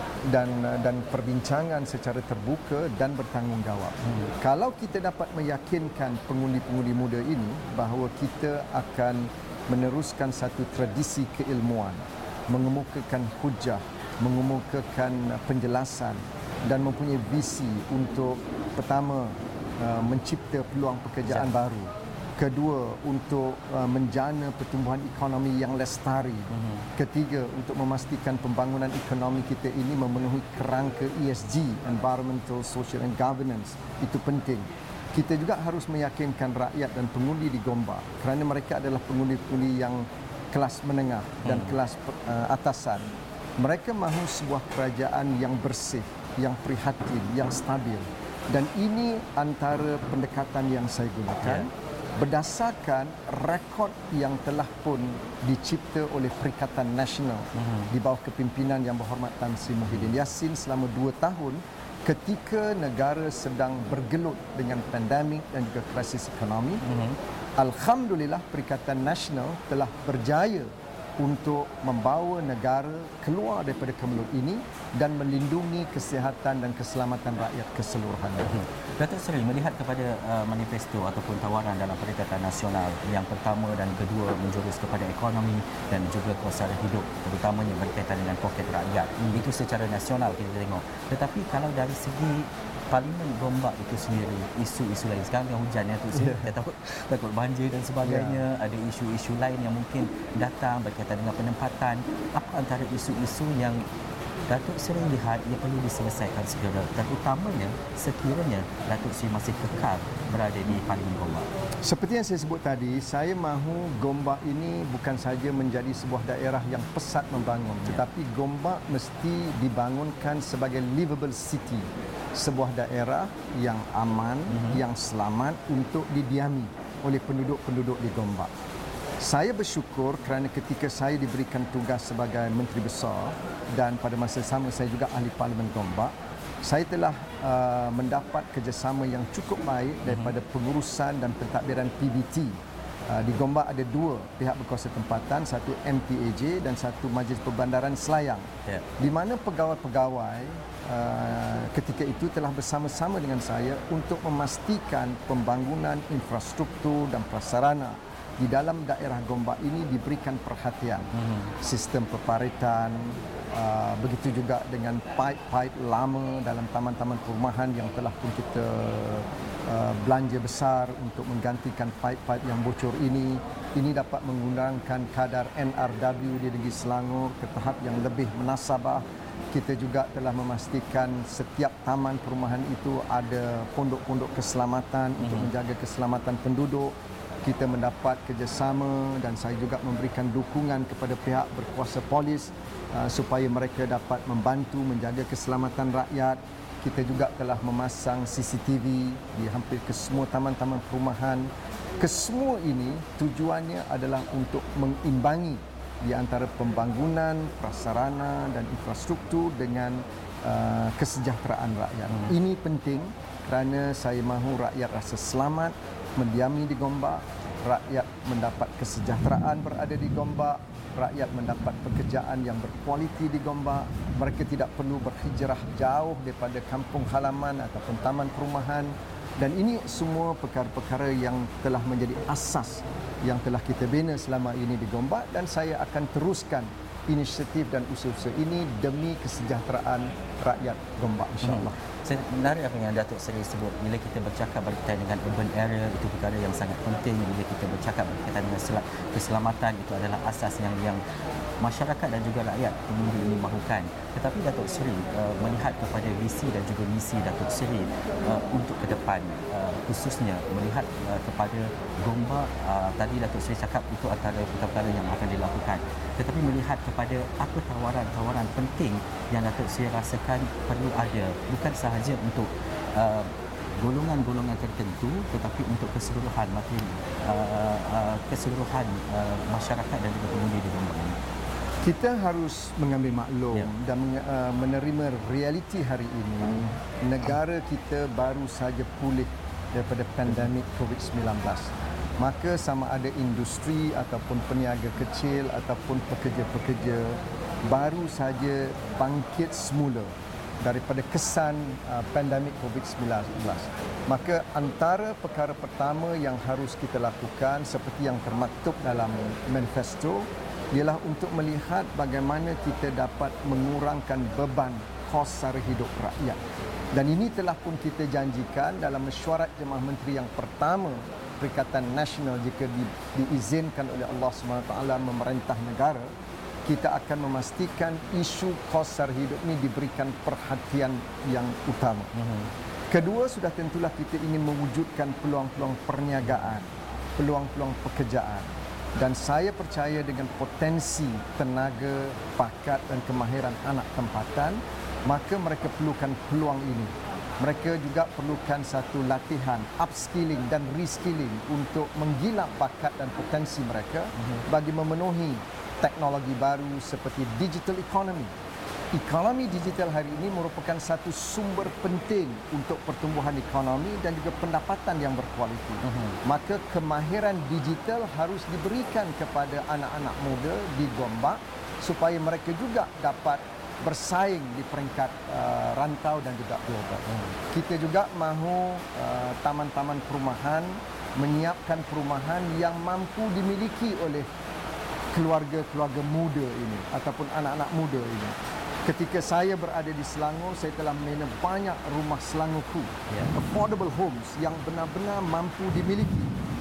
[SPEAKER 5] dan perbincangan secara terbuka dan bertanggungjawab. Kalau kita dapat meyakinkan pengundi-pengundi muda ini bahawa kita akan meneruskan satu tradisi keilmuan, mengemukakan hujah, mengemukakan penjelasan dan mempunyai visi untuk pertama mencipta peluang pekerjaan baru, kedua untuk menjana pertumbuhan ekonomi yang lestari, ketiga untuk memastikan pembangunan ekonomi kita ini memenuhi kerangka ESG, Environmental, Social and Governance. Itu penting. Kita juga harus meyakinkan rakyat dan pengundi di Gombak kerana mereka adalah pengundi-pengundi yang kelas menengah dan kelas atasan. Mereka mahu sebuah kerajaan yang bersih, yang prihatin, yang stabil. Dan ini antara pendekatan yang saya gunakan berdasarkan rekod yang telah pun dicipta oleh Perikatan Nasional di bawah kepimpinan Yang Berhormat Tan Sri Muhyiddin Yassin selama 2 tahun ketika negara sedang bergelut dengan pandemik dan juga krisis ekonomi. Alhamdulillah Perikatan Nasional telah berjaya untuk membawa negara keluar daripada kemelut ini dan melindungi kesihatan dan keselamatan rakyat keseluruhannya.
[SPEAKER 3] Datuk Seri, melihat kepada manifesto ataupun tawaran dalam Perikatan Nasional yang pertama dan kedua menjurus kepada ekonomi dan juga kuasa hidup, terutamanya berkaitan dengan poket rakyat. Itu secara nasional kita tengok. Tetapi kalau dari segi Parlimen Gombak itu sendiri, isu-isu lain. Sekarang yang hujan tu, saya takut banjir dan sebagainya. Ada isu-isu lain yang mungkin datang berkaitan dengan penempatan. Apa antara isu-isu yang Datuk Seri lihat ia perlu diselesaikan segera, terutamanya sekiranya Datuk Seri masih kekal berada di Parlimen Gombak?
[SPEAKER 5] Seperti yang saya sebut tadi, saya mahu Gombak ini bukan saja menjadi sebuah daerah yang pesat membangun, tetapi Gombak mesti dibangunkan sebagai livable city, sebuah daerah yang aman, yang selamat untuk didiami oleh penduduk-penduduk di Gombak. Saya bersyukur kerana ketika saya diberikan tugas sebagai Menteri Besar dan pada masa sama saya juga Ahli Parlimen Gombak, saya telah mendapat kerjasama yang cukup baik daripada pengurusan dan pentadbiran PBT. Di Gombak ada 2 pihak berkuasa tempatan, satu MPAJ dan satu Majlis Perbandaran Selayang. Di mana pegawai-pegawai ketika itu telah bersama-sama dengan saya untuk memastikan pembangunan infrastruktur dan prasarana di dalam daerah Gombak ini diberikan perhatian. Sistem peparitan, begitu juga dengan pipe-pipe lama dalam taman-taman perumahan yang telah pun kita belanja besar untuk menggantikan pipe-pipe yang bocor ini. Ini dapat mengurangkan kadar NRW di negeri Selangor ke tahap yang lebih menasabah. Kita juga telah memastikan setiap taman perumahan itu ada pondok-pondok keselamatan untuk menjaga keselamatan penduduk. Kita mendapat kerjasama dan saya juga memberikan dukungan kepada pihak berkuasa polis supaya mereka dapat membantu menjaga keselamatan rakyat. Kita juga telah memasang CCTV di hampir ke semua taman-taman perumahan. Kesemua ini tujuannya adalah untuk mengimbangi di antara pembangunan, prasarana dan infrastruktur dengan kesejahteraan rakyat. Ini penting kerana saya mahu rakyat rasa selamat mendiami di Gombak, rakyat mendapat kesejahteraan berada di Gombak, rakyat mendapat pekerjaan yang berkualiti di Gombak. Mereka tidak perlu berhijrah jauh daripada kampung halaman ataupun taman perumahan. Dan ini semua perkara-perkara yang telah menjadi asas yang telah kita bina selama ini di Gombak dan saya akan teruskan inisiatif dan usaha-usaha ini demi kesejahteraan rakyat Gombak, insya-Allah.
[SPEAKER 3] Saya menarik apa yang Datuk Seri sebut, bila kita bercakap berkaitan dengan urban area, itu perkara yang sangat penting. Bila kita bercakap berkaitan dengan keselamatan, itu adalah asas yang masyarakat dan juga rakyat pengundi ini mahukan. Tetapi Datuk Seri melihat kepada visi dan juga misi Datuk Seri untuk ke depan, khususnya melihat kepada Gombak, tadi Datuk Seri cakap itu antara perkara yang akan dilakukan. Tetapi melihat kepada apa tawaran-tawaran penting yang Datuk Seri rasakan perlu ada, bukan sahaja untuk golongan-golongan tertentu, tetapi untuk keseluruhan materi, keseluruhan masyarakat dan juga pengundi di Gombak ini.
[SPEAKER 5] Kita harus mengambil maklum dan menerima realiti hari ini. Negara kita baru saja pulih daripada pandemik COVID-19. Maka sama ada industri ataupun peniaga kecil ataupun pekerja-pekerja baru saja bangkit semula daripada kesan pandemik COVID-19. Maka antara perkara pertama yang harus kita lakukan seperti yang termaktub dalam manifesto ialah untuk melihat bagaimana kita dapat mengurangkan beban kos sara hidup rakyat. Dan ini telah pun kita janjikan dalam mesyuarat Jemaah Menteri yang pertama Perikatan Nasional jika diizinkan oleh Allah SWT memerintah negara, kita akan memastikan isu kos sara hidup ini diberikan perhatian yang utama. Kedua, sudah tentulah kita ingin mewujudkan peluang-peluang perniagaan, peluang-peluang pekerjaan. Dan saya percaya dengan potensi tenaga, bakat dan kemahiran anak tempatan, maka mereka perlukan peluang ini. Mereka juga perlukan satu latihan, upskilling dan reskilling untuk menggilap bakat dan potensi mereka bagi memenuhi teknologi baru seperti digital economy. Ekonomi digital hari ini merupakan satu sumber penting untuk pertumbuhan ekonomi dan juga pendapatan yang berkualiti. Maka kemahiran digital harus diberikan kepada anak-anak muda di Gombak supaya mereka juga dapat bersaing di peringkat rantau dan juga global. Kita juga mahu taman-taman perumahan menyiapkan perumahan yang mampu dimiliki oleh keluarga-keluarga muda ini ataupun anak-anak muda ini. Ketika saya berada di Selangor, saya telah membina banyak rumah Selangorku, affordable homes yang benar-benar mampu dimiliki.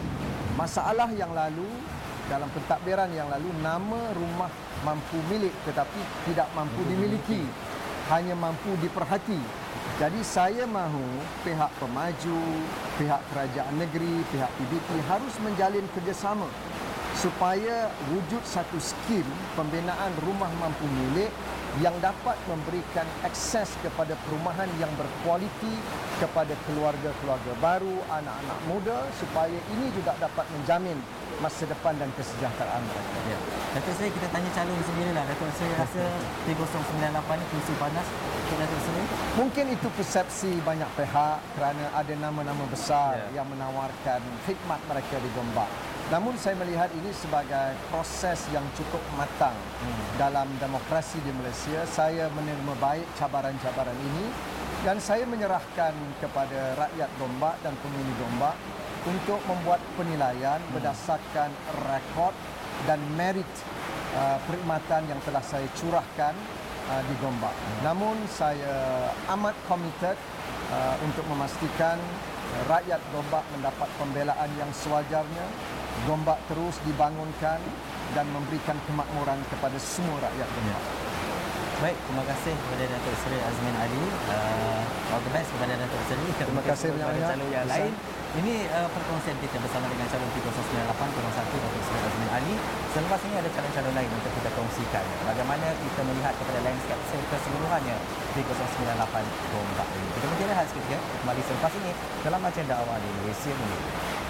[SPEAKER 5] Masalah yang lalu, dalam pentadbiran yang lalu, nama rumah mampu milik tetapi tidak mampu dimiliki, hanya mampu diperhati. Jadi saya mahu pihak pemaju, pihak kerajaan negeri, pihak PBT harus menjalin kerjasama supaya wujud satu skim pembinaan rumah mampu milik yang dapat memberikan akses kepada perumahan yang berkualiti kepada keluarga-keluarga baru, anak-anak muda supaya ini juga dapat menjamin masa depan dan kesejahteraan mereka.
[SPEAKER 3] Ya. Datuk Seri, kita tanya calon sendirilah. Datuk Seri rasa 3098 ni kursi panas untuk Datuk Seri?
[SPEAKER 5] Mungkin itu persepsi banyak pihak kerana ada nama-nama besar yang menawarkan khidmat mereka di Gombak. Namun saya melihat ini sebagai proses yang cukup matang dalam demokrasi di Malaysia. Saya menerima baik cabaran-cabaran ini dan saya menyerahkan kepada rakyat Gombak dan penghuni Gombak untuk membuat penilaian berdasarkan rekod dan merit perkhidmatan yang telah saya curahkan di Gombak. Namun saya amat komited untuk memastikan rakyat Gombak mendapat pembelaan yang sewajarnya. Gombak terus dibangunkan dan memberikan kemakmuran kepada semua rakyat Gombak.
[SPEAKER 3] Baik, terima kasih kepada Datuk Seri Azmin Ali. All the best kepada Datuk Seri.
[SPEAKER 5] Terima kasih banyak-banyak.
[SPEAKER 3] Calon yang lain. Ini perkongsian kita bersama dengan calon 309801 Datuk Seri Azmin Ali. Selepas ini ada calon-calon lain untuk kita kongsikan. Bagaimana kita melihat kepada landscape keseluruhannya 3098 Gombak ini. Kita berhenti rehat seketika. Kembali selepas ini dalam agenda awal di Malaysia Memilih.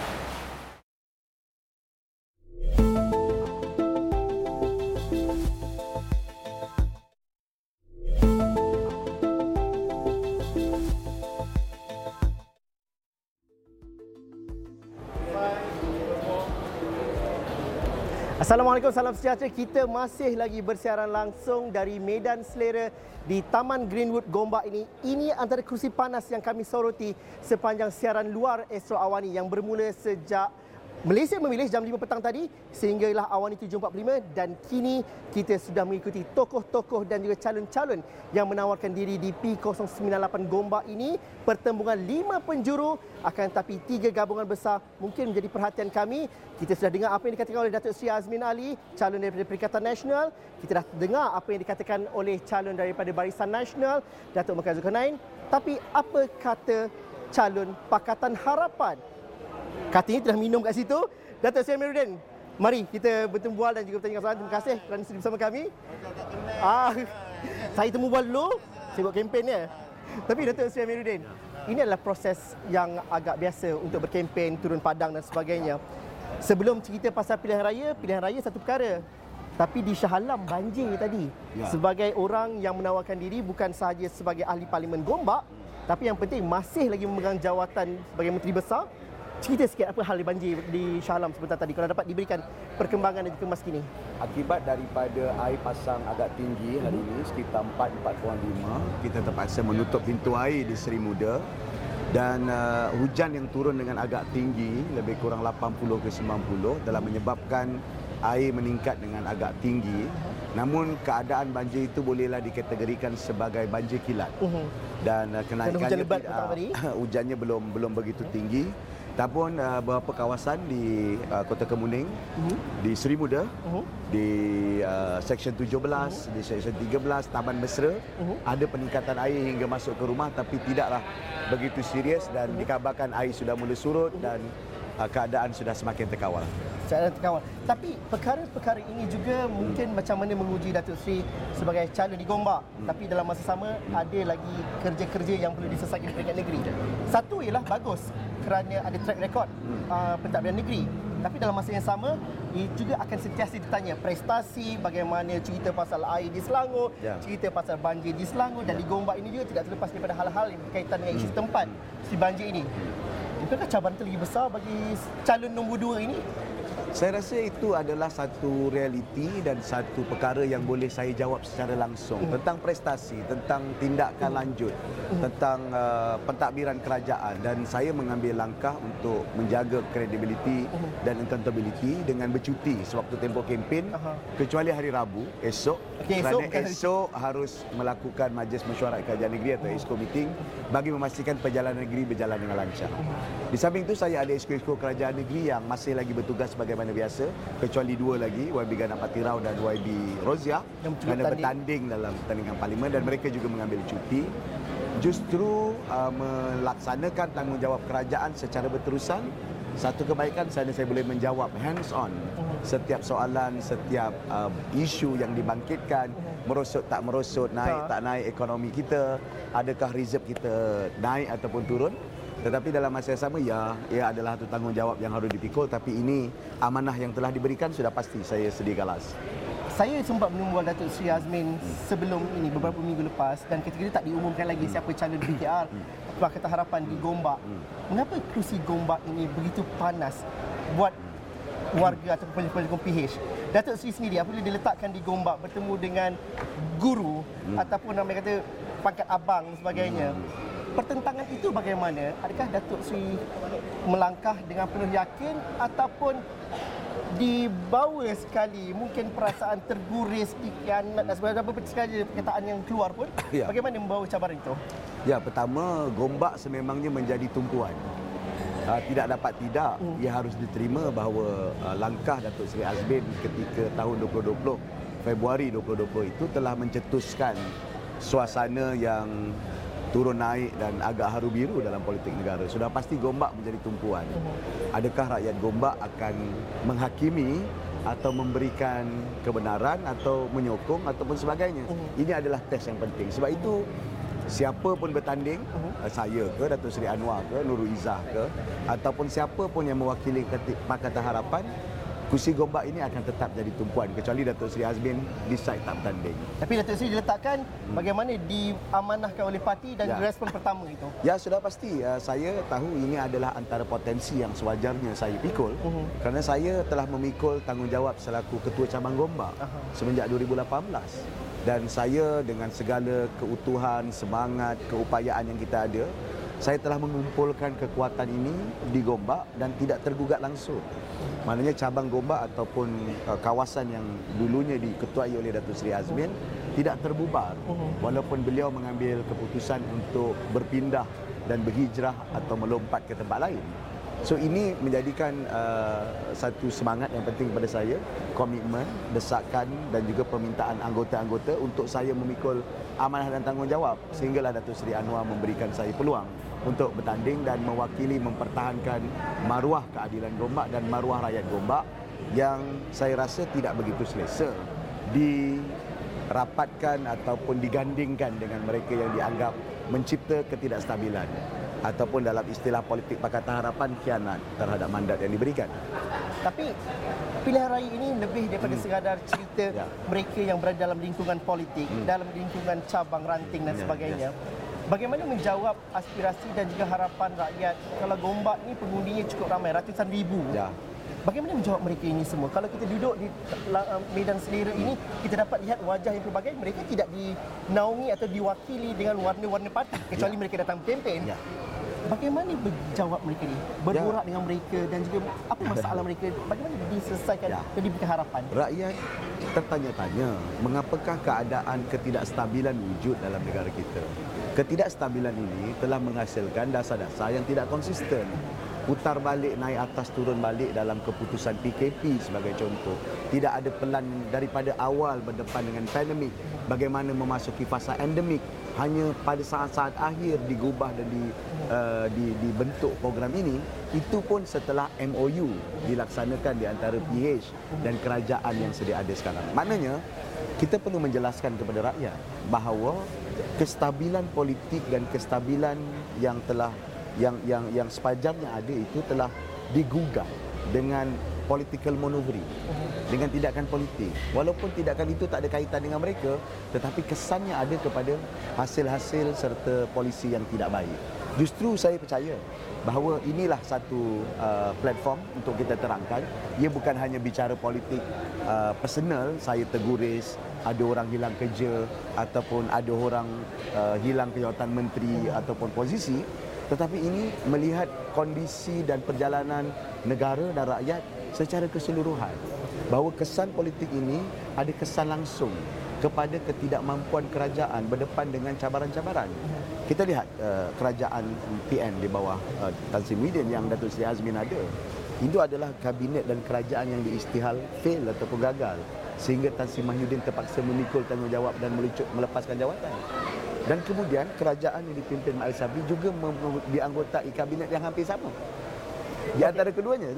[SPEAKER 1] Assalamualaikum, salam sejahtera. Kita masih lagi bersiaran langsung dari Medan Selera di Taman Greenwood Gombak ini. Ini antara kerusi panas yang kami soroti sepanjang siaran luar Astro Awani yang bermula sejak Malaysia Memilih jam 5 petang tadi sehinggalah Awani 7.45 dan kini kita sudah mengikuti tokoh-tokoh dan juga calon-calon yang menawarkan diri di P098 Gombak ini. Pertembungan 5 penjuru akan tetapi 3 gabungan besar mungkin menjadi perhatian kami. Kita sudah dengar apa yang dikatakan oleh Datuk Seri Azmin Ali, calon daripada Perikatan Nasional. Kita dah dengar apa yang dikatakan oleh calon daripada Barisan Nasional, Datuk Mekar Zulkarnain. Tapi apa kata calon Pakatan Harapan? Katanya telah minum kat situ. Datuk Seri Amiruddin, mari kita bertemu bual dan juga bertanya soalan. Terima kasih kerana sudi bersama kami. Saya temu bual dulu, saya buat kempen ya. Tapi Datuk Seri Amiruddin,
[SPEAKER 6] ini adalah proses yang agak biasa untuk berkempen, turun padang dan sebagainya. Sebelum cerita pasal pilihan raya satu perkara. Tapi di Shah Alam banjir tadi. Sebagai orang yang menawarkan diri bukan sahaja sebagai ahli parlimen Gombak, tapi yang penting masih lagi memegang jawatan sebagai Menteri Besar. Cerita sikit apa hal banjir di Shah Alam sebentar tadi, kalau dapat diberikan perkembangan dan juga kemas kini.
[SPEAKER 7] Akibat daripada air pasang agak tinggi hari ini sekitar 4.5, kita terpaksa menutup pintu air di Seri Muda, dan hujan yang turun dengan agak tinggi lebih kurang 80 ke 90 telah menyebabkan air meningkat dengan agak tinggi. Namun keadaan banjir itu bolehlah dikategorikan sebagai banjir kilat. Dan kenaikannya hujannya belum begitu tinggi. Ataupun beberapa kawasan di Kota Kemuning, di Seri Muda, di Seksyen 17, di Seksyen 13, Taman Mesra, ada peningkatan air hingga masuk ke rumah, tapi tidaklah begitu serius, dan dikabarkan air sudah mula surut dan keadaan sudah semakin terkawal.
[SPEAKER 6] Tapi perkara-perkara ini juga mungkin macam mana menguji Datuk Seri sebagai calon di Gombak. Tapi dalam masa sama ada lagi kerja-kerja yang perlu diselesaikan di peringkat negeri. Satu ialah bagus kerana ada track record pentadbiran negeri. Tapi dalam masa yang sama, ia juga akan sentiasa ditanya prestasi, bagaimana cerita pasal air di Selangor, cerita pasal banjir di Selangor, dan di Gombak ini juga tidak terlepas daripada hal-hal yang berkaitan dengan isu setempat si banjir ini. Adakah cabaran itu lagi besar bagi calon nombor 2 ini?
[SPEAKER 7] Saya rasa itu adalah satu realiti dan satu perkara yang boleh saya jawab secara langsung tentang prestasi, tentang tindakan lanjut, tentang pentadbiran kerajaan, dan saya mengambil langkah untuk menjaga kredibiliti dan accountability dengan bercuti sewaktu tempoh kempen, kecuali hari Rabu esok. Kerana esok harus melakukan Majlis Mesyuarat Kerajaan Negeri atau EXCO meeting bagi memastikan perjalanan negeri berjalan dengan lancar. Di samping itu, saya ada EXCO Kerajaan Negeri yang masih lagi bertugas sebagaimana biasa, kecuali 2 lagi, YB Gana Patirau dan YB Rozia, kerana bertanding dalam pertandingan parlimen, dan mereka juga mengambil cuti. Justru melaksanakan tanggungjawab kerajaan secara berterusan. Satu kebaikan, saya boleh menjawab hands on setiap soalan, setiap isu yang dibangkitkan, merosot tak merosot, naik tak naik ekonomi kita, adakah reserve kita naik ataupun turun. Tetapi dalam masa yang sama, ia adalah satu tanggungjawab yang harus dipikul, tapi ini amanah yang telah diberikan, sudah pasti saya sedia galas.
[SPEAKER 6] Saya sempat menunggu Datuk Seri Azmin sebelum ini beberapa minggu lepas, dan ketika itu tak diumumkan lagi siapa calon PKR Pakatan Harapan di Gombak. Mengapa kerusi Gombak ini begitu panas buat warga atau penyokong PH? Datuk Seri sendiri apabila diletakkan di Gombak bertemu dengan guru ataupun namanya kata pangkat abang dan sebagainya, pertentangan itu bagaimana? Adakah Datuk Seri melangkah dengan penuh yakin ataupun dibawa sekali mungkin perasaan terguris, ikianat dan sebagainya, apa sekali perkataan yang keluar pun? Bagaimana membawa cabaran itu?
[SPEAKER 7] Ya, pertama, Gombak sememangnya menjadi tumpuan. Tidak dapat tidak, ia harus diterima bahawa langkah Datuk Seri Azmin ketika tahun 2020, Februari 2020 itu telah mencetuskan suasana yang turun naik dan agak haru biru dalam politik negara. Sudah pasti Gombak menjadi tumpuan. Adakah rakyat Gombak akan menghakimi atau memberikan kebenaran atau menyokong ataupun sebagainya? Ini adalah test yang penting. Sebab itu, siapa pun bertanding, saya ke, Datuk Seri Anwar ke, Nurul Izzah ke, ataupun siapa pun yang mewakili Pakatan Harapan, kursi Gombak ini akan tetap jadi tumpuan, kecuali Datuk Seri Azmin decide tak bertanding. Tapi
[SPEAKER 6] Datuk Seri diletakkan bagaimana diamanahkan oleh parti dan respon pertama itu?
[SPEAKER 7] Ya, sudah pasti. Saya tahu ini adalah antara potensi yang sewajarnya saya pikul, kerana saya telah memikul tanggungjawab selaku Ketua Cabang Gombak semenjak 2018. Dan saya dengan segala keutuhan, semangat, keupayaan yang kita ada, saya telah mengumpulkan kekuatan ini di Gombak dan tidak tergugat langsung. Maknanya cabang Gombak ataupun kawasan yang dulunya diketuai oleh Datuk Seri Azmin tidak terbubar, walaupun beliau mengambil keputusan untuk berpindah dan berhijrah atau melompat ke tempat lain. So ini menjadikan satu semangat yang penting kepada saya, komitmen, desakan dan juga permintaan anggota-anggota untuk saya memikul amanah dan tanggungjawab, sehinggalah Datuk Seri Anwar memberikan saya peluang untuk bertanding dan mewakili mempertahankan maruah keadilan Gombak dan maruah rakyat Gombak yang saya rasa tidak begitu selesa dirapatkan ataupun digandingkan dengan mereka yang dianggap mencipta ketidakstabilan. ataupun dalam istilah politik Pakatan Harapan, khianat terhadap mandat yang diberikan.
[SPEAKER 6] Tapi pilihan raya ini lebih daripada sekadar cerita mereka yang berada dalam lingkungan politik, dalam lingkungan cabang ranting dan sebagainya. Bagaimana menjawab aspirasi dan juga harapan rakyat kalau Gombak ni pengundinya cukup ramai, ratusan ribu. Bagaimana menjawab mereka ini semua? Kalau kita duduk di medan selera ini, kita dapat lihat wajah yang pelbagai. Mereka tidak dinaungi atau diwakili dengan warna-warna parti, kecuali mereka datang kempen. Bagaimana menjawab mereka ini? Berborak dengan mereka dan juga apa masalah mereka? Bagaimana diselesaikan dan diberikan harapan?
[SPEAKER 7] Rakyat tertanya-tanya, mengapakah keadaan ketidakstabilan wujud dalam negara kita? Ketidakstabilan ini telah menghasilkan dasar-dasar yang tidak konsisten. Putar balik, naik atas, turun balik dalam keputusan PKP sebagai contoh. Tidak ada pelan daripada awal berdepan dengan pandemik. Bagaimana memasuki fasa endemik. Hanya pada saat-saat akhir digubah dan dibentuk program ini. Itu pun setelah MOU dilaksanakan di antara PH dan kerajaan yang sedia ada sekarang. Maknanya, kita perlu menjelaskan kepada rakyat bahawa kestabilan politik dan kestabilan yang telah yang sepajarnya ada itu telah digugah dengan political maneuvering, dengan tindakan politik. Walaupun tindakan itu tak ada kaitan dengan mereka, tetapi kesannya ada kepada hasil-hasil serta polisi yang tidak baik. Justru saya percaya bahawa inilah satu platform untuk kita terangkan. Ia bukan hanya bicara politik personal, saya terguris, ada orang hilang kerja ataupun ada orang hilang kejawatan menteri ataupun posisi, tetapi ini melihat kondisi dan perjalanan negara dan rakyat secara keseluruhan. Bahawa kesan politik ini ada kesan langsung kepada ketidakmampuan kerajaan berdepan dengan cabaran-cabaran. Kita lihat kerajaan PN di bawah Tan Sri Muhyiddin yang Datuk Seri Azmin ada. Itu adalah kabinet dan kerajaan yang diistihal fail ataupun gagal. Sehingga Tan Sri Muhyiddin terpaksa memikul tanggungjawab dan melepaskan jawatan. Dan kemudian kerajaan yang dipimpin Mak Ali Sabri juga dianggotai kabinet yang hampir sama di antara keduanya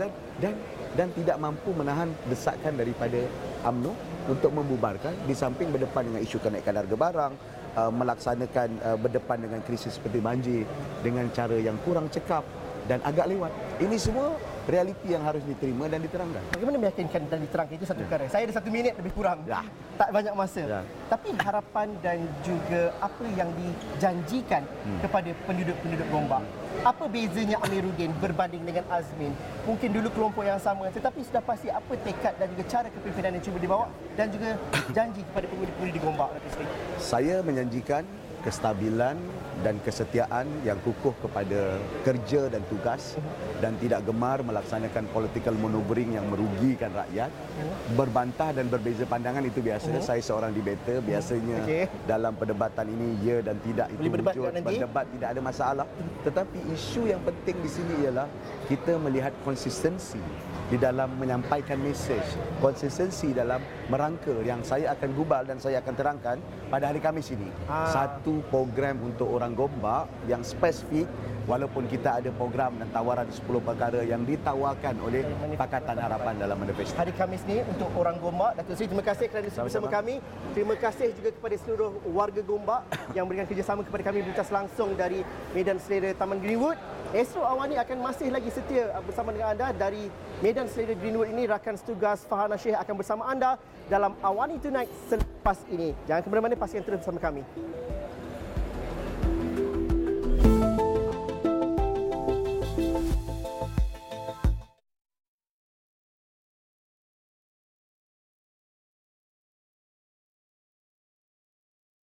[SPEAKER 7] dan tidak mampu menahan desakan daripada UMNO untuk membubarkan, di samping berdepan dengan isu kenaikan harga barang, melaksanakan berdepan dengan krisis seperti banjir dengan cara yang kurang cekap dan agak lewat. Ini semua realiti yang harus diterima dan diterangkan.
[SPEAKER 6] Bagaimana meyakinkan dan diterangkan itu satu perkara. Saya ada 1 minit lebih kurang. Tak banyak masa. Tapi harapan dan juga apa yang dijanjikan kepada penduduk-penduduk Gombak. Apa bezanya Amiruddin berbanding dengan Azmin? Mungkin dulu kelompok yang sama, tetapi sudah pasti apa tekad dan juga cara kepimpinan yang cuba dibawa dan juga janji kepada pengundi-pengundi di Gombak.
[SPEAKER 7] Saya menjanjikan kestabilan dan kesetiaan yang kukuh kepada kerja dan tugas dan tidak gemar melaksanakan political maneuvering yang merugikan rakyat. Berbantah dan berbeza pandangan itu biasa. Saya seorang debater, biasanya dalam perdebatan ini ya dan tidak itu wujud. Berdebat tidak ada masalah. Tetapi isu yang penting di sini ialah kita melihat konsistensi di dalam menyampaikan mesej, konsistensi dalam merangka yang saya akan gubal dan saya akan terangkan pada hari Khamis ini. Satu program untuk orang Gombak yang spesifik, walaupun kita ada program dan tawaran 10 perkara yang ditawarkan oleh Pakatan Harapan dalam manifesto.
[SPEAKER 6] Hari Khamis ni untuk orang Gombak. Datuk Seri, terima kasih kerana bersama kami. Terima kasih juga kepada seluruh warga Gombak yang memberikan kerjasama kepada kami berita langsung dari Medan Selera Taman Greenwood. Esok Awani akan masih lagi setia bersama dengan anda dari Medan Selera Greenwood ini. Rakan setugas Farhana Syekh akan bersama anda dalam Awani Tonight selepas ini. Jangan ke mana-mana, pastikan terus bersama kami.